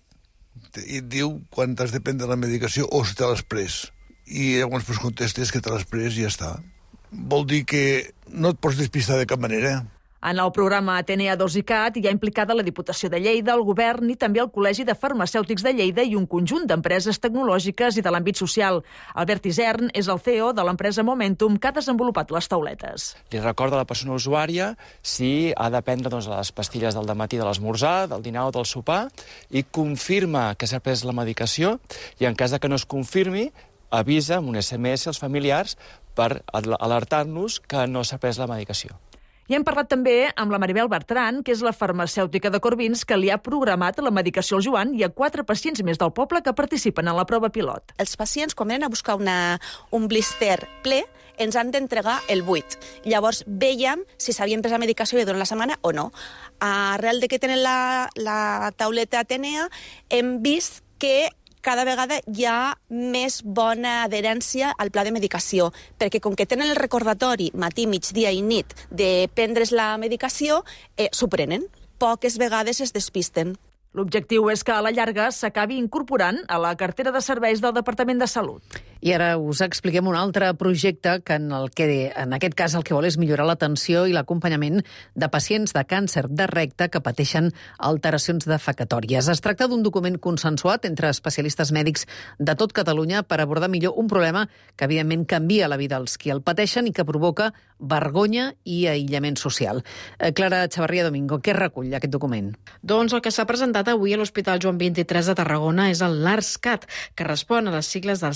Speaker 5: i et diu quan t'has de prendre la medicació o si te l'has pres. I llavors pues, contestes que te l'has pres i ja està. Vol dir que no et pots despistar de cap manera.
Speaker 29: En el programa Atenea dos i cat hi ha implicada la Diputació de Lleida, el Govern i també el Col·legi de Farmacèutics de Lleida i un conjunt d'empreses tecnològiques i de l'àmbit social. Albert Isern és el C E O de l'empresa Momentum, que ha desenvolupat les tauletes.
Speaker 6: Li recorda a la persona usuària si ha de prendre doncs, les pastilles del dematí de l'esmorzar, del dinar o del sopar, i confirma que s'ha pres la medicació, i en cas de que no es confirmi, avisa amb un S M S als familiars per alertar-nos que no s'ha pres la medicació.
Speaker 29: I hem parlat també amb la Maribel Bertran, que és la farmacèutica de Corbins, que li ha programat la medicació al Joan i a quatre pacients més del poble que participen en la prova pilot.
Speaker 7: Els pacients, quan venen a buscar una, un blister ple, ens han d'entregar el buit. Llavors, veiem si s'havien pres la medicació durant la setmana o no. Arrel de que tenen la, la tauleta Atenea, hem vist que cada vegada hi ha més bona adherència al pla de medicació, perquè com que tenen el recordatori matí, migdia i nit de prendre's la medicació, eh, s'ho prenen. Poques vegades es despisten.
Speaker 29: L'objectiu és que a la llarga s'acabi incorporant a la cartera de serveis del Departament de Salut.
Speaker 2: I ara us expliquem un altre projecte que en, el que, en aquest cas el que vol és millorar l'atenció i l'acompanyament de pacients de càncer de recte que pateixen alteracions defecatòries. Es tracta d'un document consensuat entre especialistes mèdics de tot Catalunya per abordar millor un problema que evidentment canvia la vida dels qui el pateixen i que provoca vergonya i aïllament social. Eh, Clara Chavarria Domingo, què recull aquest document?
Speaker 8: Doncs el que s'ha presentat avui a l'Hospital Joan vint-i-tres de Tarragona és el LARSCAT, que respon a les sigles del síndrome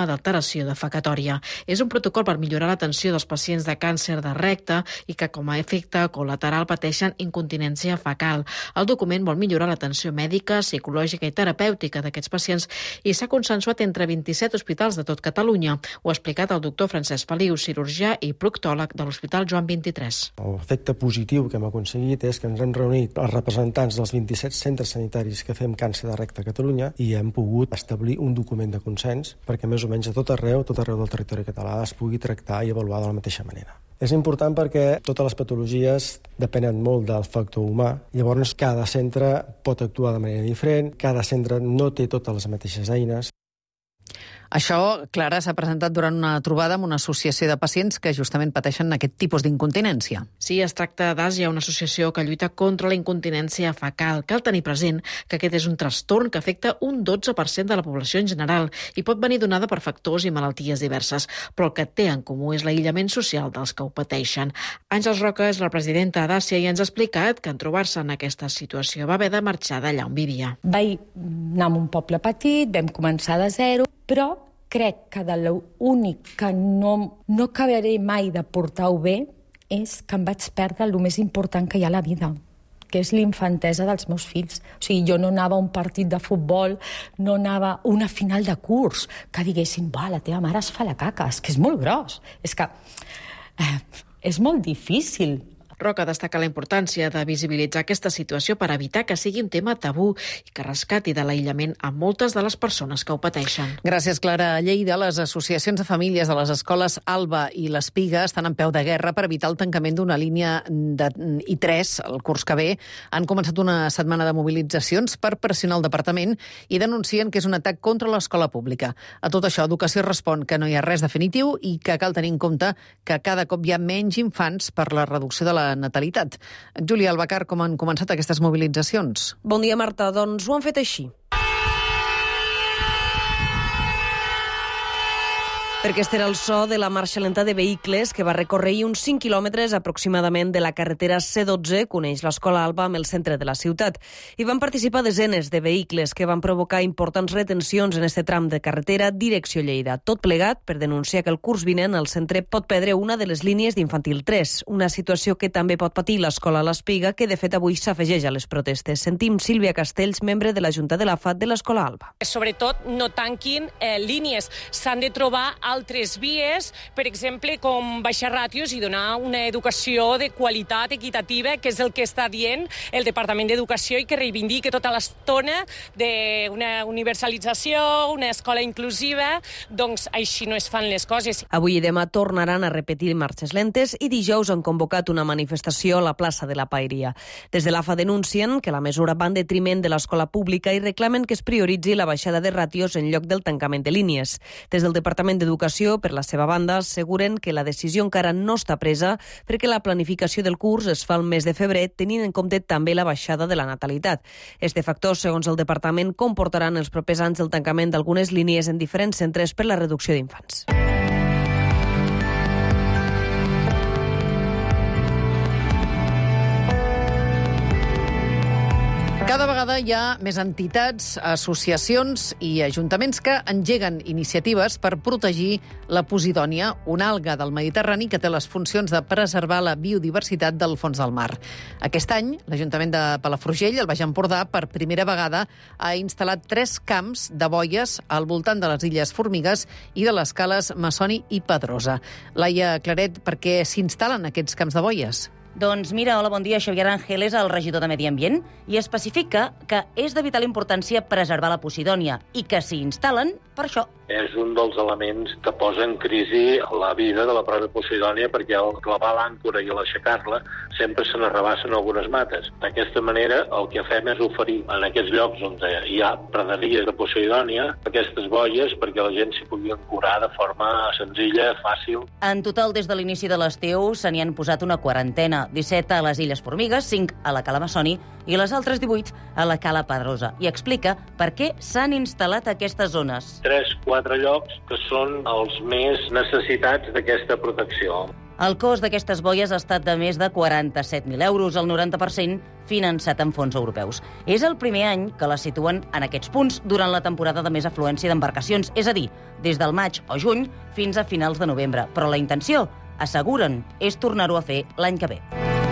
Speaker 1: d'alteració defecatòria. És un protocol per millorar l'atenció dels pacients de càncer de recte i que com a efecte col·lateral pateixen incontinència fecal. El document vol millorar l'atenció mèdica, psicològica i terapèutica d'aquests pacients i s'ha consensuat entre vint-i-set hospitals de tot Catalunya. Ho ha explicat el doctor Francesc Feliu, cirurgià i proctòleg de l'Hospital Joan vint-i-tres.
Speaker 8: L'efecte positiu que hem aconseguit és que ens hem reunit els representants dels vint-i-set centres sanitaris que fem càncer de recte a Catalunya i hem pogut establir un document de consens perquè més o menys a tot arreu, tot arreu del territori català es pugui tractar i avaluar de la mateixa manera. És important perquè totes les patologies depenen molt del factor humà, llavors cada centre pot actuar de manera diferent, cada centre no té totes les mateixes eines.
Speaker 2: Això, Clara, s'ha presentat durant una trobada amb una associació de pacients que justament pateixen aquest tipus d'incontinència.
Speaker 1: Sí, es tracta d'Àsia, una associació que lluita contra la incontinència fecal. Cal tenir present que aquest és un trastorn que afecta un dotze per cent de la població en general i pot venir donada per factors i malalties diverses, però el que té en comú és l'aïllament social dels que ho pateixen. Àngels Roca és la presidenta d'Àsia i ens ha explicat que en trobar-se en aquesta situació va haver de marxar d'allà on vivia.
Speaker 9: Vaig anar a un poble petit, vam començar de zero, però crec que de l'únic que no, no acabaré mai de portar-ho bé és que em vaig perdre el més important que hi ha a la vida, que és l'infantesa dels meus fills. O sigui, jo no anava a un partit de futbol, no anava a una final de curs, que diguessin, va, la teva mare es fa la caca, és que és molt gros. És que eh, és molt difícil.
Speaker 1: Roca destaca la importància de visibilitzar aquesta situació per evitar que sigui un tema tabú i que rescati de l'aïllament a moltes de les persones que ho pateixen.
Speaker 2: Gràcies, Clara. A Lleida, les associacions de famílies de les escoles Alba i l'Espiga estan en peu de guerra per evitar el tancament d'una línia de I tres el curs que ve. Han començat una setmana de mobilitzacions per pressionar el departament i denuncien que és un atac contra l'escola pública. A tot això, Educació respon que no hi ha res definitiu i que cal tenir en compte que cada cop hi ha menys infants per la reducció de la natalitat. Júlia Albacar, com han començat aquestes mobilitzacions?
Speaker 10: Bon dia, Marta. Doncs ho han fet així. Perquè este era el so de la marxa lenta de vehicles que va recórrer uns cinc quilòmetres aproximadament de la carretera C dotze, coneix l'Escola Alba amb el centre de la ciutat. Hi van participar desenes de vehicles que van provocar importants retencions en este tram de carretera direcció Lleida. Tot plegat per denunciar que el curs vinent el centre pot perdre una de les línies d'infantil tres, una situació que també pot patir l'Escola L'Espiga, que de fet avui s'afegeix a les protestes. Sentim Sílvia Castells, membre de la Junta de l'A F A T de l'Escola Alba.
Speaker 11: Sobretot no tanquin eh, línies, s'han de trobar altres vies, per exemple, com baixar ràtios i donar una educació de qualitat equitativa, que és el que està dient el Departament d'Educació i que reivindica tota l'estona d'una universalització, una escola inclusiva, doncs així no es fan les coses.
Speaker 10: Avui i demà tornaran a repetir marxes lentes i dijous han convocat una manifestació a la plaça de la Paeria. Des de l'A F A denuncien que la mesura va en detriment de l'escola pública i reclamen que es prioritzi la baixada de ràtios en lloc del tancament de línies. Des del Departament d'Educació, per la seva banda, asseguren que la decisió encara no està presa perquè la planificació del curs es fa el mes de febrer, tenint en compte també la baixada de la natalitat. Este factor, segons el departament, comportarà en els propers anys el tancament d'algunes línies en diferents centres per la reducció d'infants.
Speaker 2: Cada vegada hi ha més entitats, associacions i ajuntaments que engeguen iniciatives per protegir la posidònia, una alga del Mediterrani que té les funcions de preservar la biodiversitat del fons del mar. Aquest any, l'Ajuntament de Palafrugell, al Baix Empordà, per primera vegada ha instal·lat tres camps de boies al voltant de les Illes Formigues i de les cales Massoni i Pedrosa. Laia Claret, per què s'instal·len aquests camps de boies?
Speaker 12: Doncs mira, hola, bon dia. Xavier Ángel és el regidor de Medi Ambient i especifica que és de vital importància preservar la posidònia i que s'hi instal·len per això.
Speaker 13: És un dels elements que posa en crisi la vida de la pròpia posidònia perquè al clavar l'àncora i a l'aixecar-la sempre se n'arrabassen algunes mates. D'aquesta manera el que fem és oferir en aquests llocs on hi ha praderies de posidònia aquestes boies perquè la gent s'hi pugui ancorar de forma senzilla, fàcil.
Speaker 12: En total, des de l'inici de l'estiu se n'hi han posat una quarantena, disset a les Illes Formigues, cinc a la cala Massoni i les altres divuit a la cala Pedrosa. I explica per què s'han instal·lat aquestes zones.
Speaker 13: Tres, quatre llocs que són els més necessitats d'aquesta protecció.
Speaker 12: El cost d'aquestes boies ha estat de més de quaranta-set mil euros, el noranta per cent finançat amb fons europeus. És el primer any que les situen en aquests punts durant la temporada de més afluència d'embarcacions, és a dir, des del maig o juny fins a finals de novembre. Però la intenció, asseguren, és tornar-ho a fer l'any que ve.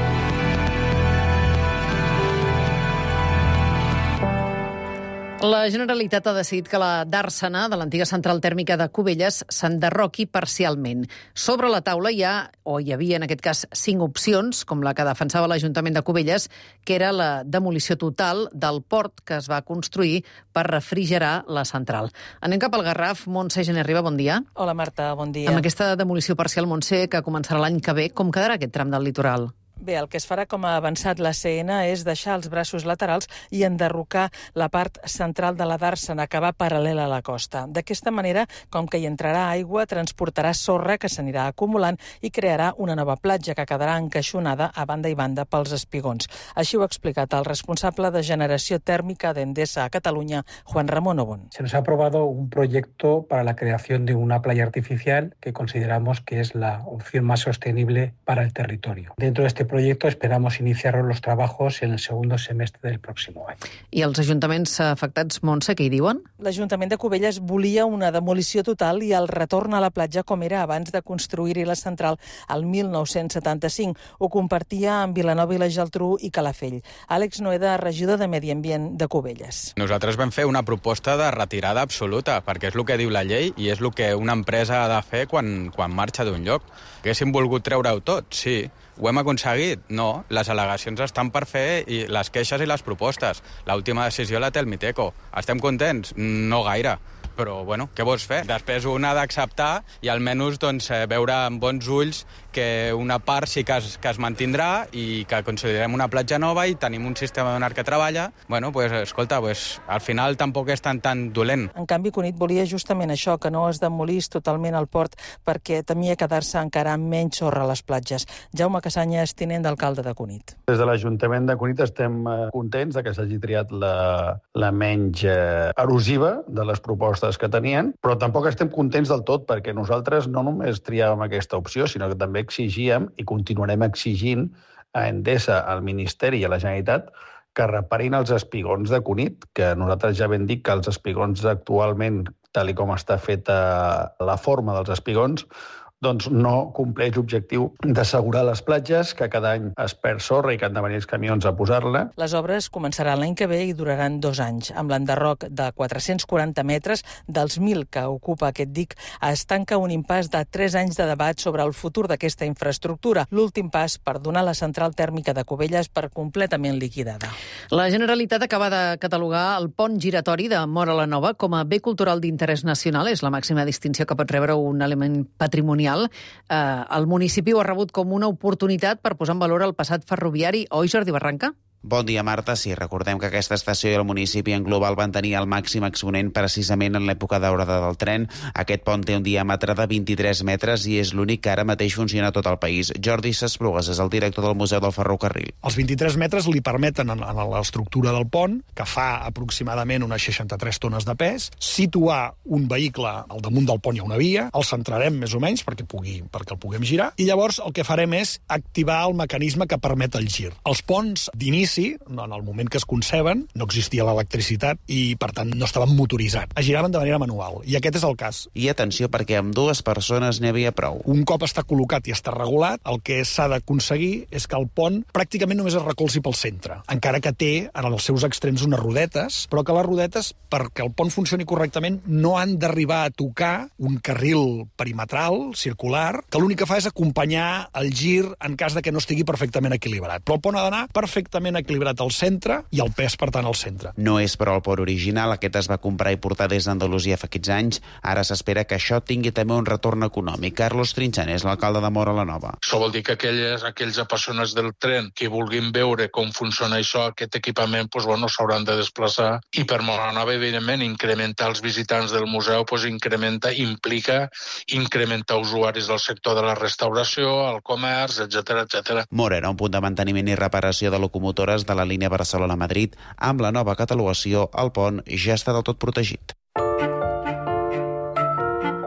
Speaker 2: La Generalitat ha decidit que la dàrsena de l'antiga central tèrmica de Cubelles s'enderroqui parcialment. Sobre la taula hi ha, o hi havia en aquest cas, cinc opcions, com la que defensava l'Ajuntament de Cubelles, que era la demolició total del port que es va construir per refrigerar la central. Anem cap al Garraf. Montse Gené-Riba, bon dia.
Speaker 14: Hola, Marta, bon dia.
Speaker 2: Amb aquesta demolició parcial, Montse, que començarà l'any que ve, com quedarà aquest tram del litoral?
Speaker 14: Bé, el que es farà, com ha avançat l'A C N, és deixar els braços laterals i enderrocar la part central de la dàrsena, que va paral·lela a la costa. D'aquesta manera, com que hi entrarà aigua, transportarà sorra que s'anirà acumulant i crearà una nova platja que quedarà encaixonada a banda i banda pels espigons. Així ho ha explicat el responsable de generació tèrmica d'Endesa a Catalunya, Juan Ramón Obón.
Speaker 15: Se nos ha aprobado un proyecto para la creación de una playa artificial que consideramos que es la opción más sostenible para el territorio. Dentro de este proyecto esperamos iniciar los trabajos en el segundo semestre del próximo año.
Speaker 2: I els ajuntaments afectats, Montse, què hi diuen?
Speaker 14: L'Ajuntament de Cubelles volia una demolició total i el retorn a la platja com era abans de construir-hi la central al mil nou-cents setanta-cinc. Ho compartia amb Vilanova i la Geltrú i Calafell. Àlex Noeda, regidor de Medi Ambient de Cubelles.
Speaker 16: Nosaltres vam fer una proposta de retirada absoluta, perquè és el que diu la llei i és el que una empresa ha de fer quan, quan marxa d'un lloc. Haguéssim volgut treure-ho tot, sí. Ho hem aconseguit? No. Les al·legacions estan per fer i les queixes i les propostes. L'última decisió la té el Miteco. Estem contents? No gaire. Però, bueno, què vols fer? Després un ha d'acceptar i almenys doncs, veure amb bons ulls que una part sí que es, que es mantindrà i que considerem una platja nova i tenim un sistema donar que treballa. Bueno, pues, escolta, pues, al final tampoc és tan, tan dolent.
Speaker 14: En canvi, Cunit volia justament això, que no es demolís totalment el port perquè temia quedar-se encara menys sorra a les platges. Jaume Casanya és tinent d'alcalde de Cunit.
Speaker 17: Des de l'Ajuntament de Cunit estem contents de que s'hagi triat la, la menys eh, erosiva de les propostes que tenien, però tampoc estem contents del tot perquè nosaltres no només triàvem aquesta opció, sinó que també exigíem i continuarem exigint a Endesa, al Ministeri i a la Generalitat que reparin els espigons de Cunit, que nosaltres ja vam dir que els espigons actualment, tal i com està feta la forma dels espigons, doncs no compleix l'objectiu d'assegurar les platges, que cada any es perd sorra i que han de venir els camions a posar-la.
Speaker 14: Les obres començaran l'any que ve i duraran dos anys. Amb l'enderroc de quatre-cents quaranta metres dels mil que ocupa aquest dic, es tanca un impàs de tres anys de debat sobre el futur d'aquesta infraestructura. L'últim pas per donar la central tèrmica de Cubelles per completament liquidada.
Speaker 2: La Generalitat acaba de catalogar el pont giratori de Móra la Nova com a bé cultural d'interès nacional. És la màxima distinció que pot rebre un element patrimonial. Eh, el municipi ho ha rebut com una oportunitat per posar en valor el passat ferroviari, oi, Jordi Barranca?
Speaker 18: Bon dia, Marta. Sí, recordem que aquesta estació i el municipi en global van tenir el màxim exponent precisament en l'època daurada del tren. Aquest pont té un diàmetre de vint-i-tres metres i és l'únic que ara mateix funciona a tot el país. Jordi Sesplugues és el director del Museu del Ferrocarril.
Speaker 19: Els vint-i-tres metres li permeten en, en l'estructura del pont, que fa aproximadament unes seixanta-tres tones de pes, situar un vehicle al damunt del pont hi ha una via, el centrarem més o menys perquè, pugui, perquè el puguem girar, i llavors el que farem és activar el mecanisme que permet el gir. Els ponts d'inici, en el moment que es conceben, no existia l'electricitat i, per tant, no estaven motoritzats. Es giraven de manera manual, i aquest és el cas.
Speaker 18: I atenció, perquè amb dues persones n'hi havia prou.
Speaker 19: Un cop està col·locat i està regulat, el que s'ha d'aconseguir és que el pont pràcticament només es recolzi pel centre, encara que té en els seus extrems unes rodetes, però que les rodetes, perquè el pont funcioni correctament, no han d'arribar a tocar un carril perimetral, circular, que l'únic que fa és acompanyar el gir en cas de que no estigui perfectament equilibrat. Però el pont ha d'anar perfectament equilibrat al centre i el pes, per tant, al centre.
Speaker 18: No és, però, el port original. Aquest es va comprar i portar des d'Andalusia fa aquests anys. Ara s'espera que això tingui també un retorn econòmic. Carlos Trinxan és l'alcalde de Móra la Nova.
Speaker 21: Això vol dir que aquelles, aquells apassionats del tren que vulguin veure com funciona això, aquest equipament, doncs, bueno, s'hauran de desplaçar. I per Móra la Nova, evidentment, incrementar els visitants del museu, doncs, incrementa, implica incrementar usuaris del sector de la restauració, el comerç, etcètera, etcètera.
Speaker 18: Móra era un punt de manteniment i reparació de locomotores de la línia Barcelona-Madrid. Amb la nova catalogació, el pont ja està del tot protegit.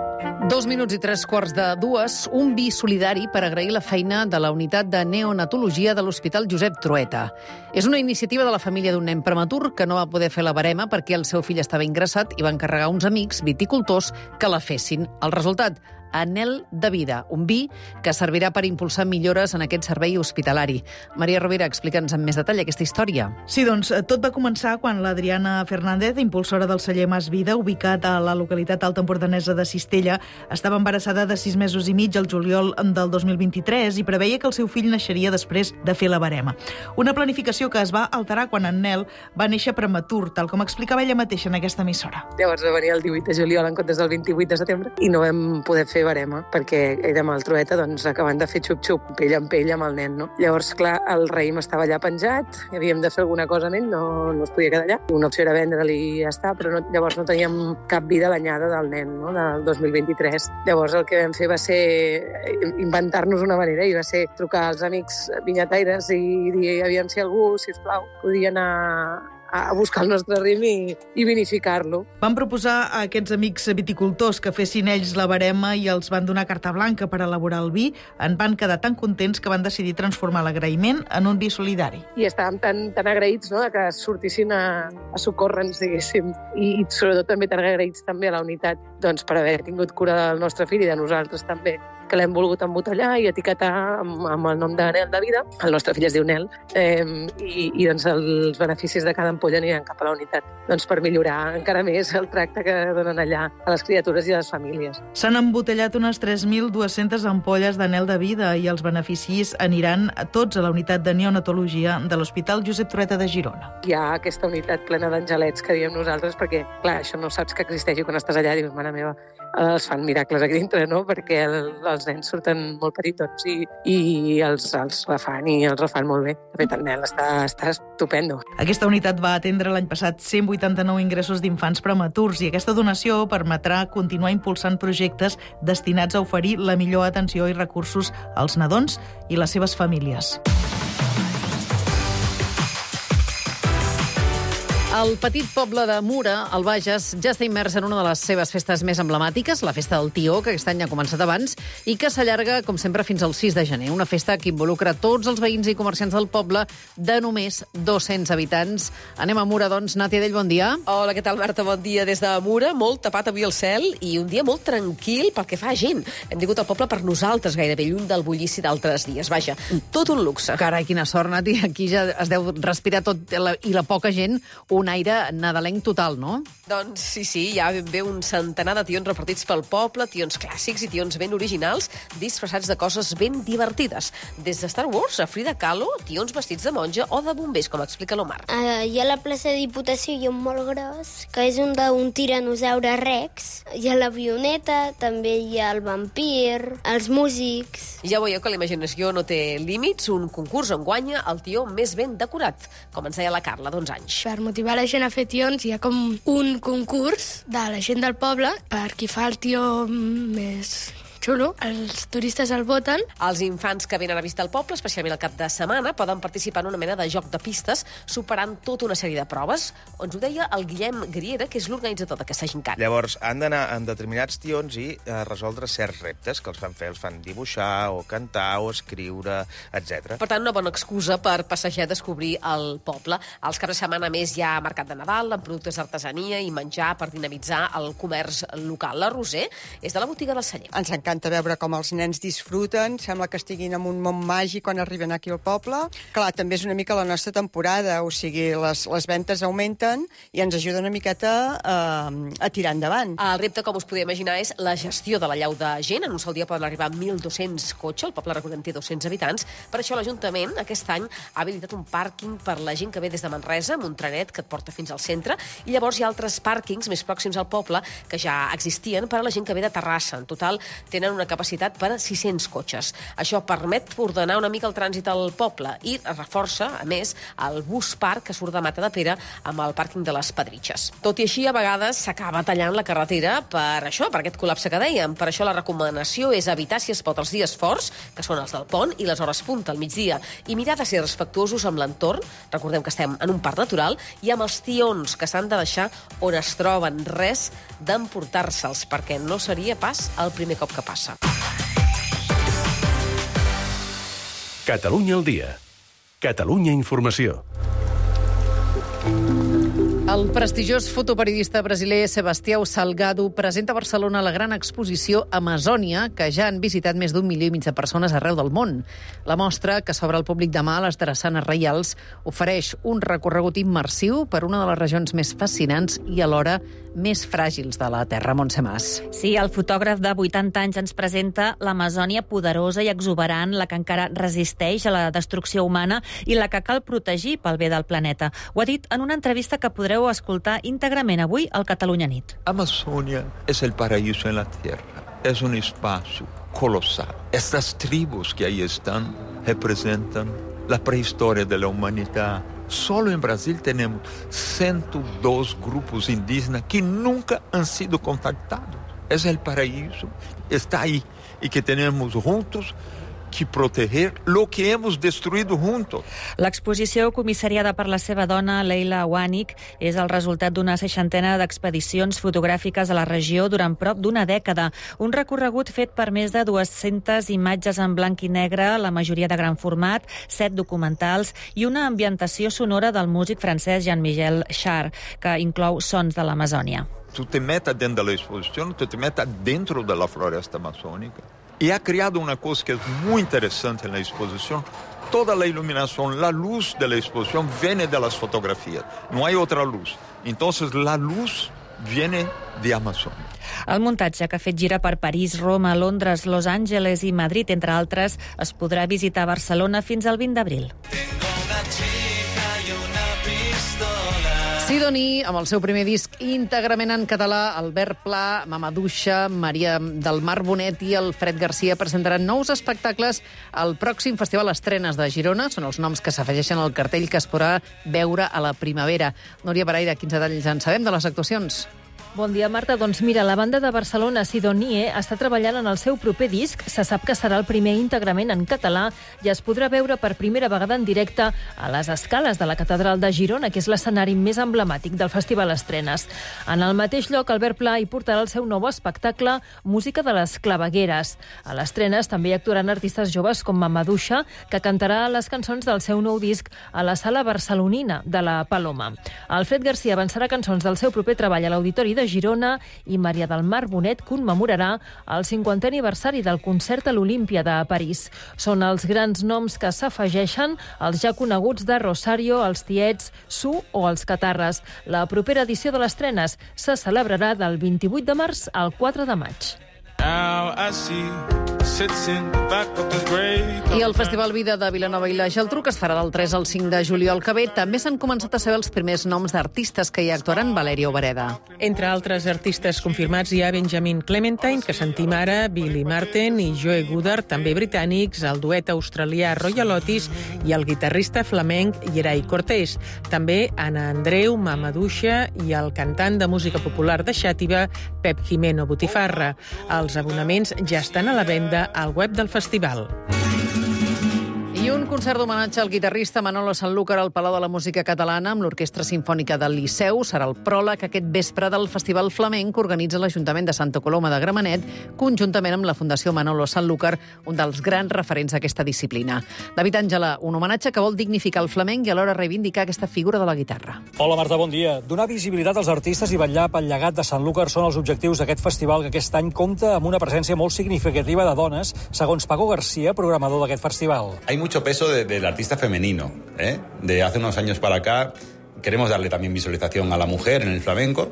Speaker 2: Dos minuts i tres quarts de dues, un vi solidari per agrair la feina de la unitat de neonatologia de l'Hospital Josep Trueta. És una iniciativa de la família d'un nen prematur que no va poder fer la barema perquè el seu fill estava ingressat i va encarregar uns amics viticultors que la fessin. El resultat, Anhel de vida, un vi que servirà per impulsar millores en aquest servei hospitalari. Maria Rovira, explica'ns amb més detall aquesta història.
Speaker 4: Sí, doncs tot va començar quan l'Adriana Fernández, impulsora del celler Mas Vida, ubicat a la localitat alta empordanesa de Cistella, estava embarassada de sis mesos i mig al juliol del dos mil vint-i-tres i preveia que el seu fill naixeria després de fer la barema. Una planificació que es va alterar quan en Nel va néixer prematur, tal com explicava ella mateixa en aquesta emissora.
Speaker 20: Llavors va venir el divuit de juliol en comptes del vint-i-vuit de setembre i no vam poder fer barema, perquè érem al Trueta doncs, acabant de fer xup-xup, pell en pell amb el nen. No? Llavors, clar, el raïm estava allà penjat, i havíem de fer alguna cosa amb ell, no, no es podia quedar allà. Una opció era vendre-li i ja està, però no, llavors no teníem cap vida banyada del nen, no? Del dos mil vint-i-tres. Llavors el que vam fer va ser inventar-nos una manera, i va ser trucar als amics vinyataires i dir, aviam si algú, sisplau, podia anar a buscar el nostre raïm i, i vinificar-lo.
Speaker 4: Van proposar a aquests amics viticultors que fessin ells la barema i els van donar carta blanca per elaborar el vi. En van quedar tan contents que van decidir transformar l'agraïment en un vi solidari.
Speaker 20: I estàvem tan, tan agraïts, no?, que sortissin a, a socórrer-nos, diguéssim. I, I sobretot també tan agraïts també a la unitat doncs, per haver tingut cura del nostre fill i de nosaltres també, que l'hem volgut embotellar i etiquetar amb, amb el nom d'Anhel de vida. El nostre fill es diu Nel, eh, i, i doncs els beneficis de cada ampolla aniran cap a la unitat, doncs per millorar encara més el tracte que donen allà a les criatures i a les famílies.
Speaker 4: S'han embotellat unes tres mil dues-centes ampolles d'Anhel de vida i els beneficis aniran a tots a la unitat de neonatologia de l'Hospital Josep Trueta de Girona.
Speaker 20: Hi ha aquesta unitat plena d'angelets que diem nosaltres, perquè, clar, això no saps que existeix i quan estàs allà dius, mare meva, els fan miracles aquí dintre, no?, perquè el, els nens surten molt petitons i, i els, els refan i els refan molt bé. De fet, el nen està, està estupendo.
Speaker 4: Aquesta unitat va atendre l'any passat cent vuitanta-nou ingressos d'infants prematurs i aquesta donació permetrà continuar impulsant projectes destinats a oferir la millor atenció i recursos als nadons i les seves famílies.
Speaker 2: El petit poble de Mura, al Bages, ja està immers en una de les seves festes més emblemàtiques, la festa del Tió, que aquest any ha començat abans, i que s'allarga, com sempre, fins al sis de gener. Una festa que involucra tots els veïns i comerciants del poble de només dos-cents habitants. Anem a Mura, doncs. Nàtia Dell, bon dia.
Speaker 22: Hola, què tal, Marta? Bon dia des de Mura. Molt tapat avui el cel i un dia molt tranquil pel que fa a gent. Hem tingut el poble per nosaltres, gairebé lluny del bullici d'altres dies. Vaja, tot un luxe.
Speaker 2: Carai, quina sort, Nàtia. Aquí ja es deu respirar tot la, i la poca gent, un aire nadalenc total, no?
Speaker 22: Doncs sí, sí, hi ha ben bé un centenar de tions repartits pel poble, tions clàssics i tions ben originals, disfressats de coses ben divertides. Des de Star Wars a Frida Kahlo, tions vestits de monja o de bombers, com explica l'Omar.
Speaker 23: Uh, hi ha la plaça de Diputació i un molt gros, que és un d'un tiranosaure rex. Hi ha l'avioneta, també hi ha el vampir, els músics...
Speaker 22: Ja veieu que la imaginació no té límits, un concurs on guanya el tió més ben decorat, com ens deia la Carla, d'onze anys.
Speaker 24: Per motivar la gent a fer tions hi ha com un concurs de la gent del poble per qui fa el tió més xulo. Els turistes el voten.
Speaker 22: Els infants que venen a visitar el poble, especialment el cap de setmana, poden participar en una mena de joc de pistes, superant tota una sèrie de proves. Ens ho deia el Guillem Griera, que és l'organitzador d'aquesta gincana.
Speaker 25: Llavors, han d'anar en determinats tions i eh, resoldre certs reptes que els fan fer. Els fan dibuixar, o cantar, o escriure, etcètera.
Speaker 22: Per tant, una bona excusa per passejar i descobrir el poble. Els caps de setmana, més, hi ha mercat de Nadal, amb productes d'artesania i menjar per dinamitzar el comerç local. La Roser és de la botiga del celler.
Speaker 26: Ens encanta veure com els nens disfruten, sembla que estiguin en un món màgic quan arriben aquí al poble. Clar, també és una mica la nostra temporada, o sigui, les, les ventes augmenten i ens ajuda una miqueta eh, a tirar endavant.
Speaker 22: El repte, com us podeu imaginar, és la gestió de la llau de gent. En un sol dia poden arribar mil dos-cents cotxes, el poble recordem té dos-cents habitants. Per això l'Ajuntament aquest any ha habilitat un pàrquing per la gent que ve des de Manresa, amb un trenet que et porta fins al centre, i llavors hi ha altres pàrquings més pròxims al poble que ja existien per a la gent que ve de Terrassa. En total, tenen tenen una capacitat per a sis-cents cotxes. Això permet ordenar una mica el trànsit al poble i reforça, a més, el bus parc que surt de Matadepera amb el pàrquing de les Pedritxes. Tot i així, a vegades s'acaba tallant la carretera per això, per aquest col·lapse que dèiem. Per això la recomanació és evitar, si es pot, els dies forts, que són els del pont, i les hores punta al migdia, i mirar de ser respectuosos amb l'entorn. Recordem que estem en un parc natural, i amb els tions que s'han de deixar on es troben, res d'emportar-se'ls, perquè no seria pas el primer cop que passa.
Speaker 3: Catalunya al dia. Catalunya Informació.
Speaker 2: El prestigiós fotoperiodista brasiler Sebastião Salgado presenta a Barcelona la gran exposició Amazònia, que ja han visitat més d'un milió i mig de persones arreu del món. La mostra, que s'obre al públic demà a les Drassanes Reials, ofereix un recorregut immersiu per una de les regions més fascinants i alhora més fràgils de la Terra. Montse Mas.
Speaker 5: Sí, el fotògraf de vuitanta anys ens presenta l'Amazònia poderosa i exuberant, la que encara resisteix a la destrucció humana i la que cal protegir pel bé del planeta. Ho ha dit en una entrevista que podreu escoltar íntegrament avui al Catalunya Nit.
Speaker 6: Amazônia es el paraíso en la tierra. Es un espacio colosal. Estas tribus que ahí están representan la prehistoria de la humanidad. Solo en Brasil tenemos ciento dos grupos indígenas que nunca han sido contactados. Es el paraíso, está ahí, y que tenemos juntos que proteger lo que hemos destruïdo juntos.
Speaker 5: L'exposició, comissariada per la seva dona, Leila Wanik, és el resultat d'una seixantena d'expedicions fotogràfiques a la regió durant prop d'una dècada. Un recorregut fet per més de dues-centes imatges en blanc i negre, la majoria de gran format, set documentals i una ambientació sonora del músic francès Jean-Michel Jarre, que inclou sons de l'Amazònia.
Speaker 6: Tu te metes dentro de la exposición, tu te metes dentro de la floresta amazónica. Y ha creado una cosa que es muy interesante en la exposición. Toda la iluminación, la luz de la exposición viene de las fotografías. No hay otra luz. Entonces la luz viene de Amazonia.
Speaker 5: El muntatge, que ha fet gira per París, Roma, Londres, Los Angeles i Madrid, entre altres, es podrà visitar a Barcelona fins al vint d'abril.
Speaker 2: Sidoní, amb el seu primer disc íntegrament en català, Albert Pla, Mamaduixa, Maria del Mar Bonet i Alfred Garcia presentaran nous espectacles al pròxim Festival Estrenes de Girona. Són els noms que s'afegeixen al cartell que es podrà veure a la primavera. Núria Paraire, quins detalls en sabem de les actuacions?
Speaker 7: Bon dia, Marta. Doncs mira, la banda de Barcelona, Sidonie, està treballant en el seu proper disc. Se sap que serà el primer íntegrament en català i es podrà veure per primera vegada en directe a les escales de la Catedral de Girona, que és l'escenari més emblemàtic del Festival Estrenes. En el mateix lloc, Albert Pla hi portarà el seu nou espectacle Música de les Clavegueres. A l'Estrenes també hi actuaran artistes joves com Mamaduixa, que cantarà les cançons del seu nou disc a la Sala Barcelonina de la Paloma. Alfred Garcia avançarà cançons del seu proper treball a l'Auditori de de Girona i Maria del Mar Bonet commemorarà el cinquantè aniversari del concert a l'Olímpia de París. Són els grans noms que s'afegeixen als ja coneguts de Rosario, els Tiets, Su o els Catarres. La propera edició de l'Estrenes se celebrarà del vint-i-vuit de març al quatre de maig.
Speaker 2: I el Festival Vida de Vilanova i la Geltrú, que es farà del tres al cinc de juliol que ve, també s'han començat a saber els primers noms d'artistes que hi actuaran. Valeria Obereda.
Speaker 14: Entre altres artistes confirmats hi ha Benjamin Clementine, que sentim ara, Billy Martin i Joe Goddard, també britànics, el duet australià Royal Otis i el guitarrista flamenc Yeray Cortés. També Ana Andreu, Mamaduixa i el cantant de música popular de Xàtiva, Pep Jimeno Botifarra. Els abonaments ja estan a la venda al web del festival.
Speaker 2: I un concert d'homenatge al guitarrista Manolo Sanlúcar al Palau de la Música Catalana amb l'Orquestra Simfònica del Liceu serà el pròleg aquest vespre del Festival Flamenc que organitza l'Ajuntament de Santa Coloma de Gramenet conjuntament amb la Fundació Manolo Sanlúcar, un dels grans referents d'aquesta disciplina. David Àngela, un homenatge que vol dignificar el flamenc i alhora reivindicar aquesta figura de la guitarra.
Speaker 8: Hola Marta, bon dia. Donar visibilitat als artistes i vetllar pel llegat de Sanlúcar són els objectius d'aquest festival que aquest any compta amb una presència molt significativa de dones, segons Paco García, programador d'aquest festival.
Speaker 9: Hay mucho peso de, del artista femenino, ¿eh? De hace unos años para acá queremos darle también visualización a la mujer en el flamenco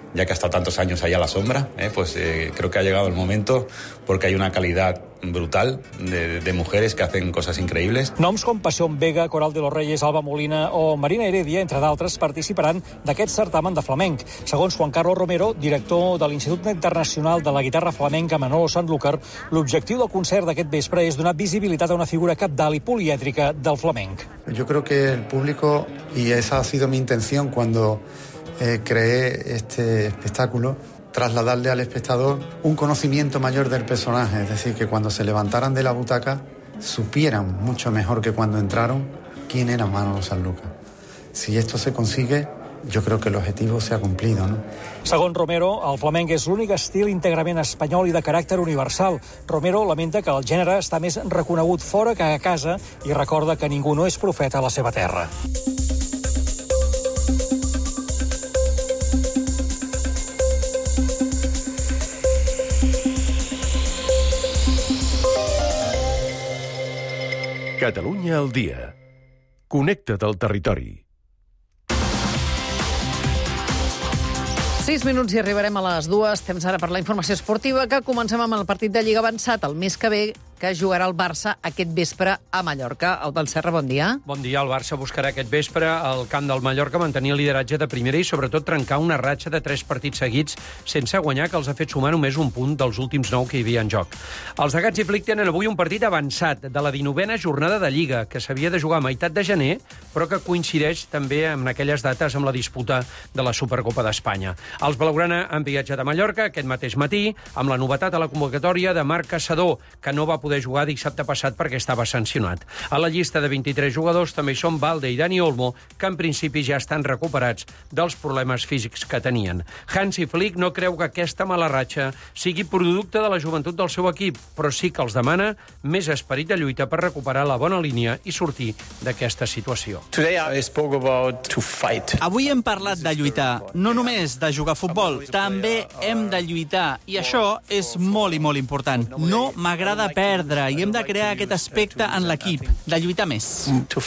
Speaker 9: ya que ha estado tantos años ahí a la sombra, ¿eh? pues eh, creo que ha llegado el momento porque hay una calidad brutal de, de mujeres que hacen cosas increíbles.
Speaker 8: Noms com Pasión Vega, Coral de los Reyes, Alba Molina o Marina Heredia, entre d'altres, participaran d'aquest certamen de flamenc. Segons Juan Carlos Romero, director de l'Institut Internacional de la Guitarra Flamenca Manolo Sanlúcar, l'objectiu del concert d'aquest vespre és donar visibilitat a una figura capdalt i polièdrica del flamenc.
Speaker 1: Yo creo que el público, y esa ha sido mi intención cuando eh, creé este espectáculo, trasladarle al espectador un conocimiento mayor del personaje, es decir, que cuando se levantaran de la butaca supieran mucho mejor que cuando entraron quién era Manolo Sanlúcar. Si esto se consigue, yo creo que el objetivo se ha cumplido, ¿no?
Speaker 8: Segons Romero, el flamenc és l'únic estil íntegrament espanyol i de caràcter universal. Romero lamenta que el gènere està més reconegut fora que a casa i recorda que ningú no és profeta a la seva terra.
Speaker 3: Catalunya al dia. Connecta't al territori.
Speaker 2: Sis minuts i arribarem a les dues. Temps ara per la informació esportiva, que comencem amb el partit de Lliga avançat el mes que ve, que jugarà el Barça aquest vespre a Mallorca. Eudald Serra, bon dia.
Speaker 10: Bon dia. El Barça buscarà aquest vespre al camp del Mallorca mantenir el lideratge de primera i sobretot trencar una ratxa de tres partits seguits sense guanyar, que els ha fet sumar només un punt dels últims nou que hi havia en joc. Els de Gats i Flick tenen avui un partit avançat de la dinovena jornada de Lliga, que s'havia de jugar a meitat de gener, però que coincideix també amb aquelles dates amb la disputa de la Supercopa d'Espanya. Els blaugrana han viatjat a Mallorca aquest mateix matí amb la novetat a la convocatòria de Marc Caçador, que no va poder jugar dissabte passat perquè estava sancionat. A la llista de vint-i-tres jugadors també hi són Valde i Dani Olmo, que en principi ja estan recuperats dels problemes físics que tenien. Hansi Flick no creu que aquesta mala ratxa sigui producte de la joventut del seu equip, però sí que els demana més esperit de lluita per recuperar la bona línia i sortir d'aquesta situació.
Speaker 11: Avui hem parlat de lluitar, no només de jugar a futbol, també hem de lluitar, i això és molt i molt important. No m'agrada perdre, i hem de crear aquest aspecte en l'equip, de lluitar més.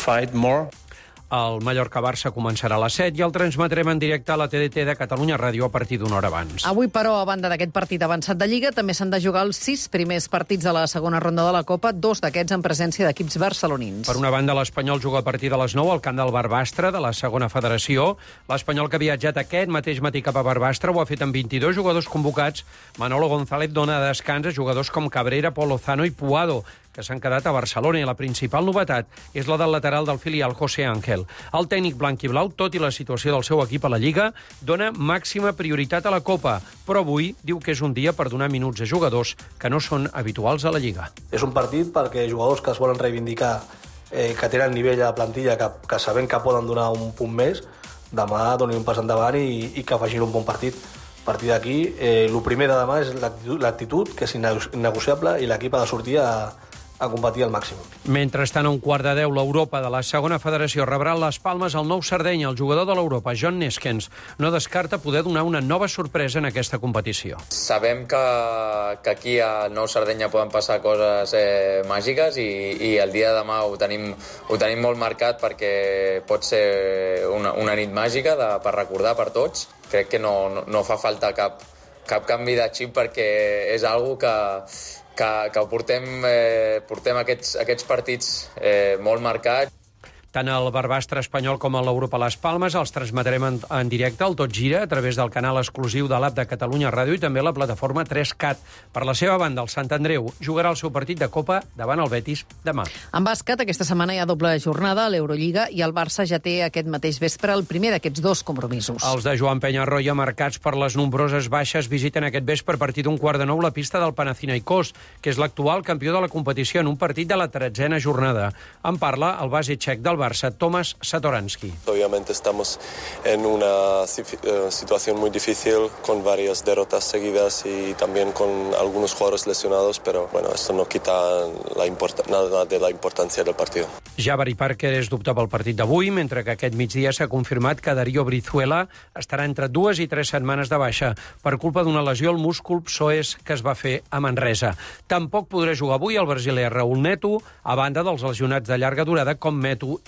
Speaker 10: El Mallorca-Barça començarà a les set i el transmetrem en directe a la T D T de Catalunya Ràdio a partir d'una hora abans.
Speaker 2: Avui, però, a banda d'aquest partit avançat de Lliga, també s'han de jugar els sis primers partits de la segona ronda de la Copa, dos d'aquests en presència d'equips barcelonins.
Speaker 10: Per una banda, l'Espanyol juga a partir de les nou al camp del Barbastre, de la segona federació. L'Espanyol, que ha viatjat aquest mateix matí cap a Barbastre, ho ha fet amb vint-i-dos jugadors convocats. Manolo González dona descans a jugadors com Cabrera, Pol Lozano i Puado, que s'han quedat a Barcelona, i la principal novetat és la del lateral del filial José Ángel. El tècnic blanc i blau, tot i la situació del seu equip a la Lliga, dona màxima prioritat a la Copa, però avui diu que és un dia per donar minuts a jugadors que no són habituals a la Lliga.
Speaker 12: És un partit perquè jugadors que es volen reivindicar, eh, que tenen nivell a la plantilla, que, que sabem que poden donar un punt més, demà donin un pas endavant i, i que facin un bon partit. A partir d'aquí, eh, el primer de demà és l'actitud, que és innegociable, i l'equip ha de sortir a a competir al màxim.
Speaker 10: Mentrestant, a un quart de deu, l'Europa de la segona federació rebrà les palmes al nou Sardenya. El jugador de l'Europa, John Neskens, no descarta poder donar una nova sorpresa en aquesta competició.
Speaker 13: Sabem que, que aquí a Nou Sardenya poden passar coses eh, màgiques i, i el dia de demà ho tenim, ho tenim molt marcat perquè pot ser una, una nit màgica de, per recordar per tots. Crec que no, no, no fa falta cap, cap canvi de xip perquè és algo que que, que portem, eh, portem aquests, aquests partits eh, molt marcats.
Speaker 10: Tant el Barbastre espanyol com a l'Europa Las Palmes els transmetrem en, en directe al Tot Gira a través del canal exclusiu de l'app de Catalunya Ràdio i també la plataforma tres cat. Per la seva banda, el Sant Andreu jugarà el seu partit de Copa davant el Betis demà.
Speaker 2: En bàsquet, aquesta setmana hi ha doble jornada a l'Eurolliga i el Barça ja té aquest mateix vespre el primer d'aquests dos compromisos.
Speaker 10: Els de Joan Peñarroya, marcats per les nombroses baixes, visiten aquest vespre a partir d'un quart de nou la pista del Panathinaikos, que és l'actual campió de la competició en un partit de la tretzena jornada. En parla el base txec del Barça, Tomas Satoransky.
Speaker 15: Obviamente estamos en una situación muy difícil con varias derrotas seguidas y también con algunos jugadores lesionados, pero bueno, esto no quita la import- nada de la importancia del partido.
Speaker 10: Jabari Parker és dubte pel partit d'avui, mentre que aquest migdia s'ha confirmat que Darío Brizuela estarà entre dues i tres setmanes de baixa per culpa d'una lesió al múscul psoes que es va fer a Manresa. Tampoc podrà jugar avui el brasiler Raúl Neto, a banda dels lesionats de llarga durada com Meto i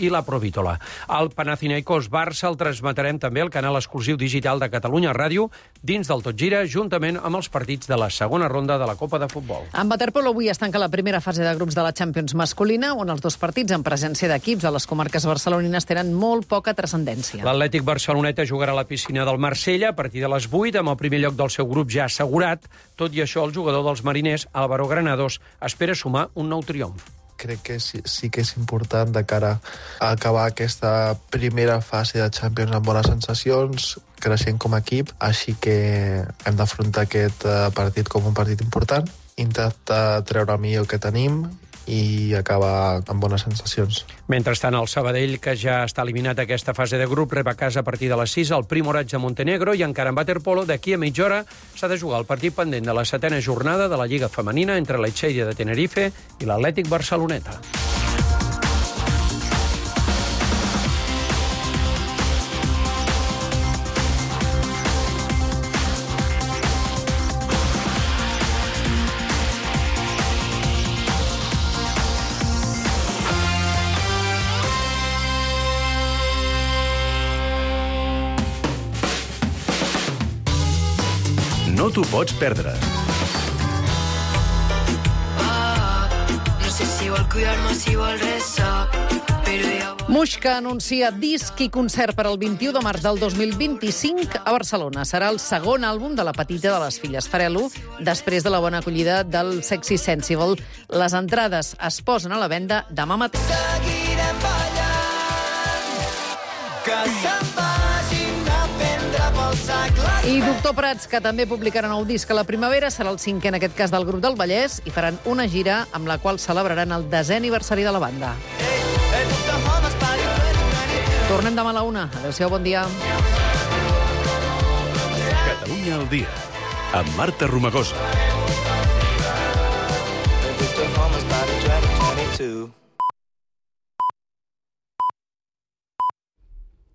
Speaker 10: i la Provítola. El Panathinaikos Barça el transmetrem també al canal exclusiu digital de Catalunya Ràdio, dins del Tot Gira, juntament amb els partits de la segona ronda de la Copa de Futbol.
Speaker 2: En waterpolo avui es tanca la primera fase de grups de la Champions masculina, on els dos partits en presència d'equips de les comarques barcelonines tenen molt poca transcendència.
Speaker 10: L'Atlètic Barceloneta jugarà a la piscina del Marsella a partir de les vuit, amb el primer lloc del seu grup ja assegurat. Tot i això, el jugador dels mariners, Álvaro Granados, espera sumar un nou triomf.
Speaker 16: Crec que sí, sí que és important de cara a acabar aquesta primera fase de Champions amb bones sensacions, creixent com a equip, així que hem d'afrontar aquest partit com un partit important, intentar treure el millor que tenim i acabar amb bones sensacions.
Speaker 10: Mentrestant, el Sabadell, que ja està eliminat aquesta fase de grup, rep a casa a partir de les sis el Primoraig de Montenegro, i encara en waterpolo, d'aquí a mitja hora s'ha de jugar el partit pendent de la setena jornada de la Lliga Femenina entre l'Etxeidia de Tenerife i l'Atlètic Barceloneta.
Speaker 3: No t'ho pots perdre.
Speaker 2: Muixca anuncia disc i concert per al vint-i-u de març del dos mil vint-i-cinc a Barcelona. Serà el segon àlbum de la petita de les filles Farelo, després de la bona acollida del Sexy Sensible. Les entrades es posen a la venda demà mateix.
Speaker 17: Seguirem ballant, que se'n vagin a prendre pel sac les...
Speaker 2: I Doctor Prats, que també publicarà nou disc a la primavera, serà el cinquè, en aquest cas, del grup del Vallès, i faran una gira amb la qual celebraran el desè aniversari de la banda. Tornem demà a la una. Adéu-siau, bon dia.
Speaker 3: Catalunya al dia, amb Marta Romagosa.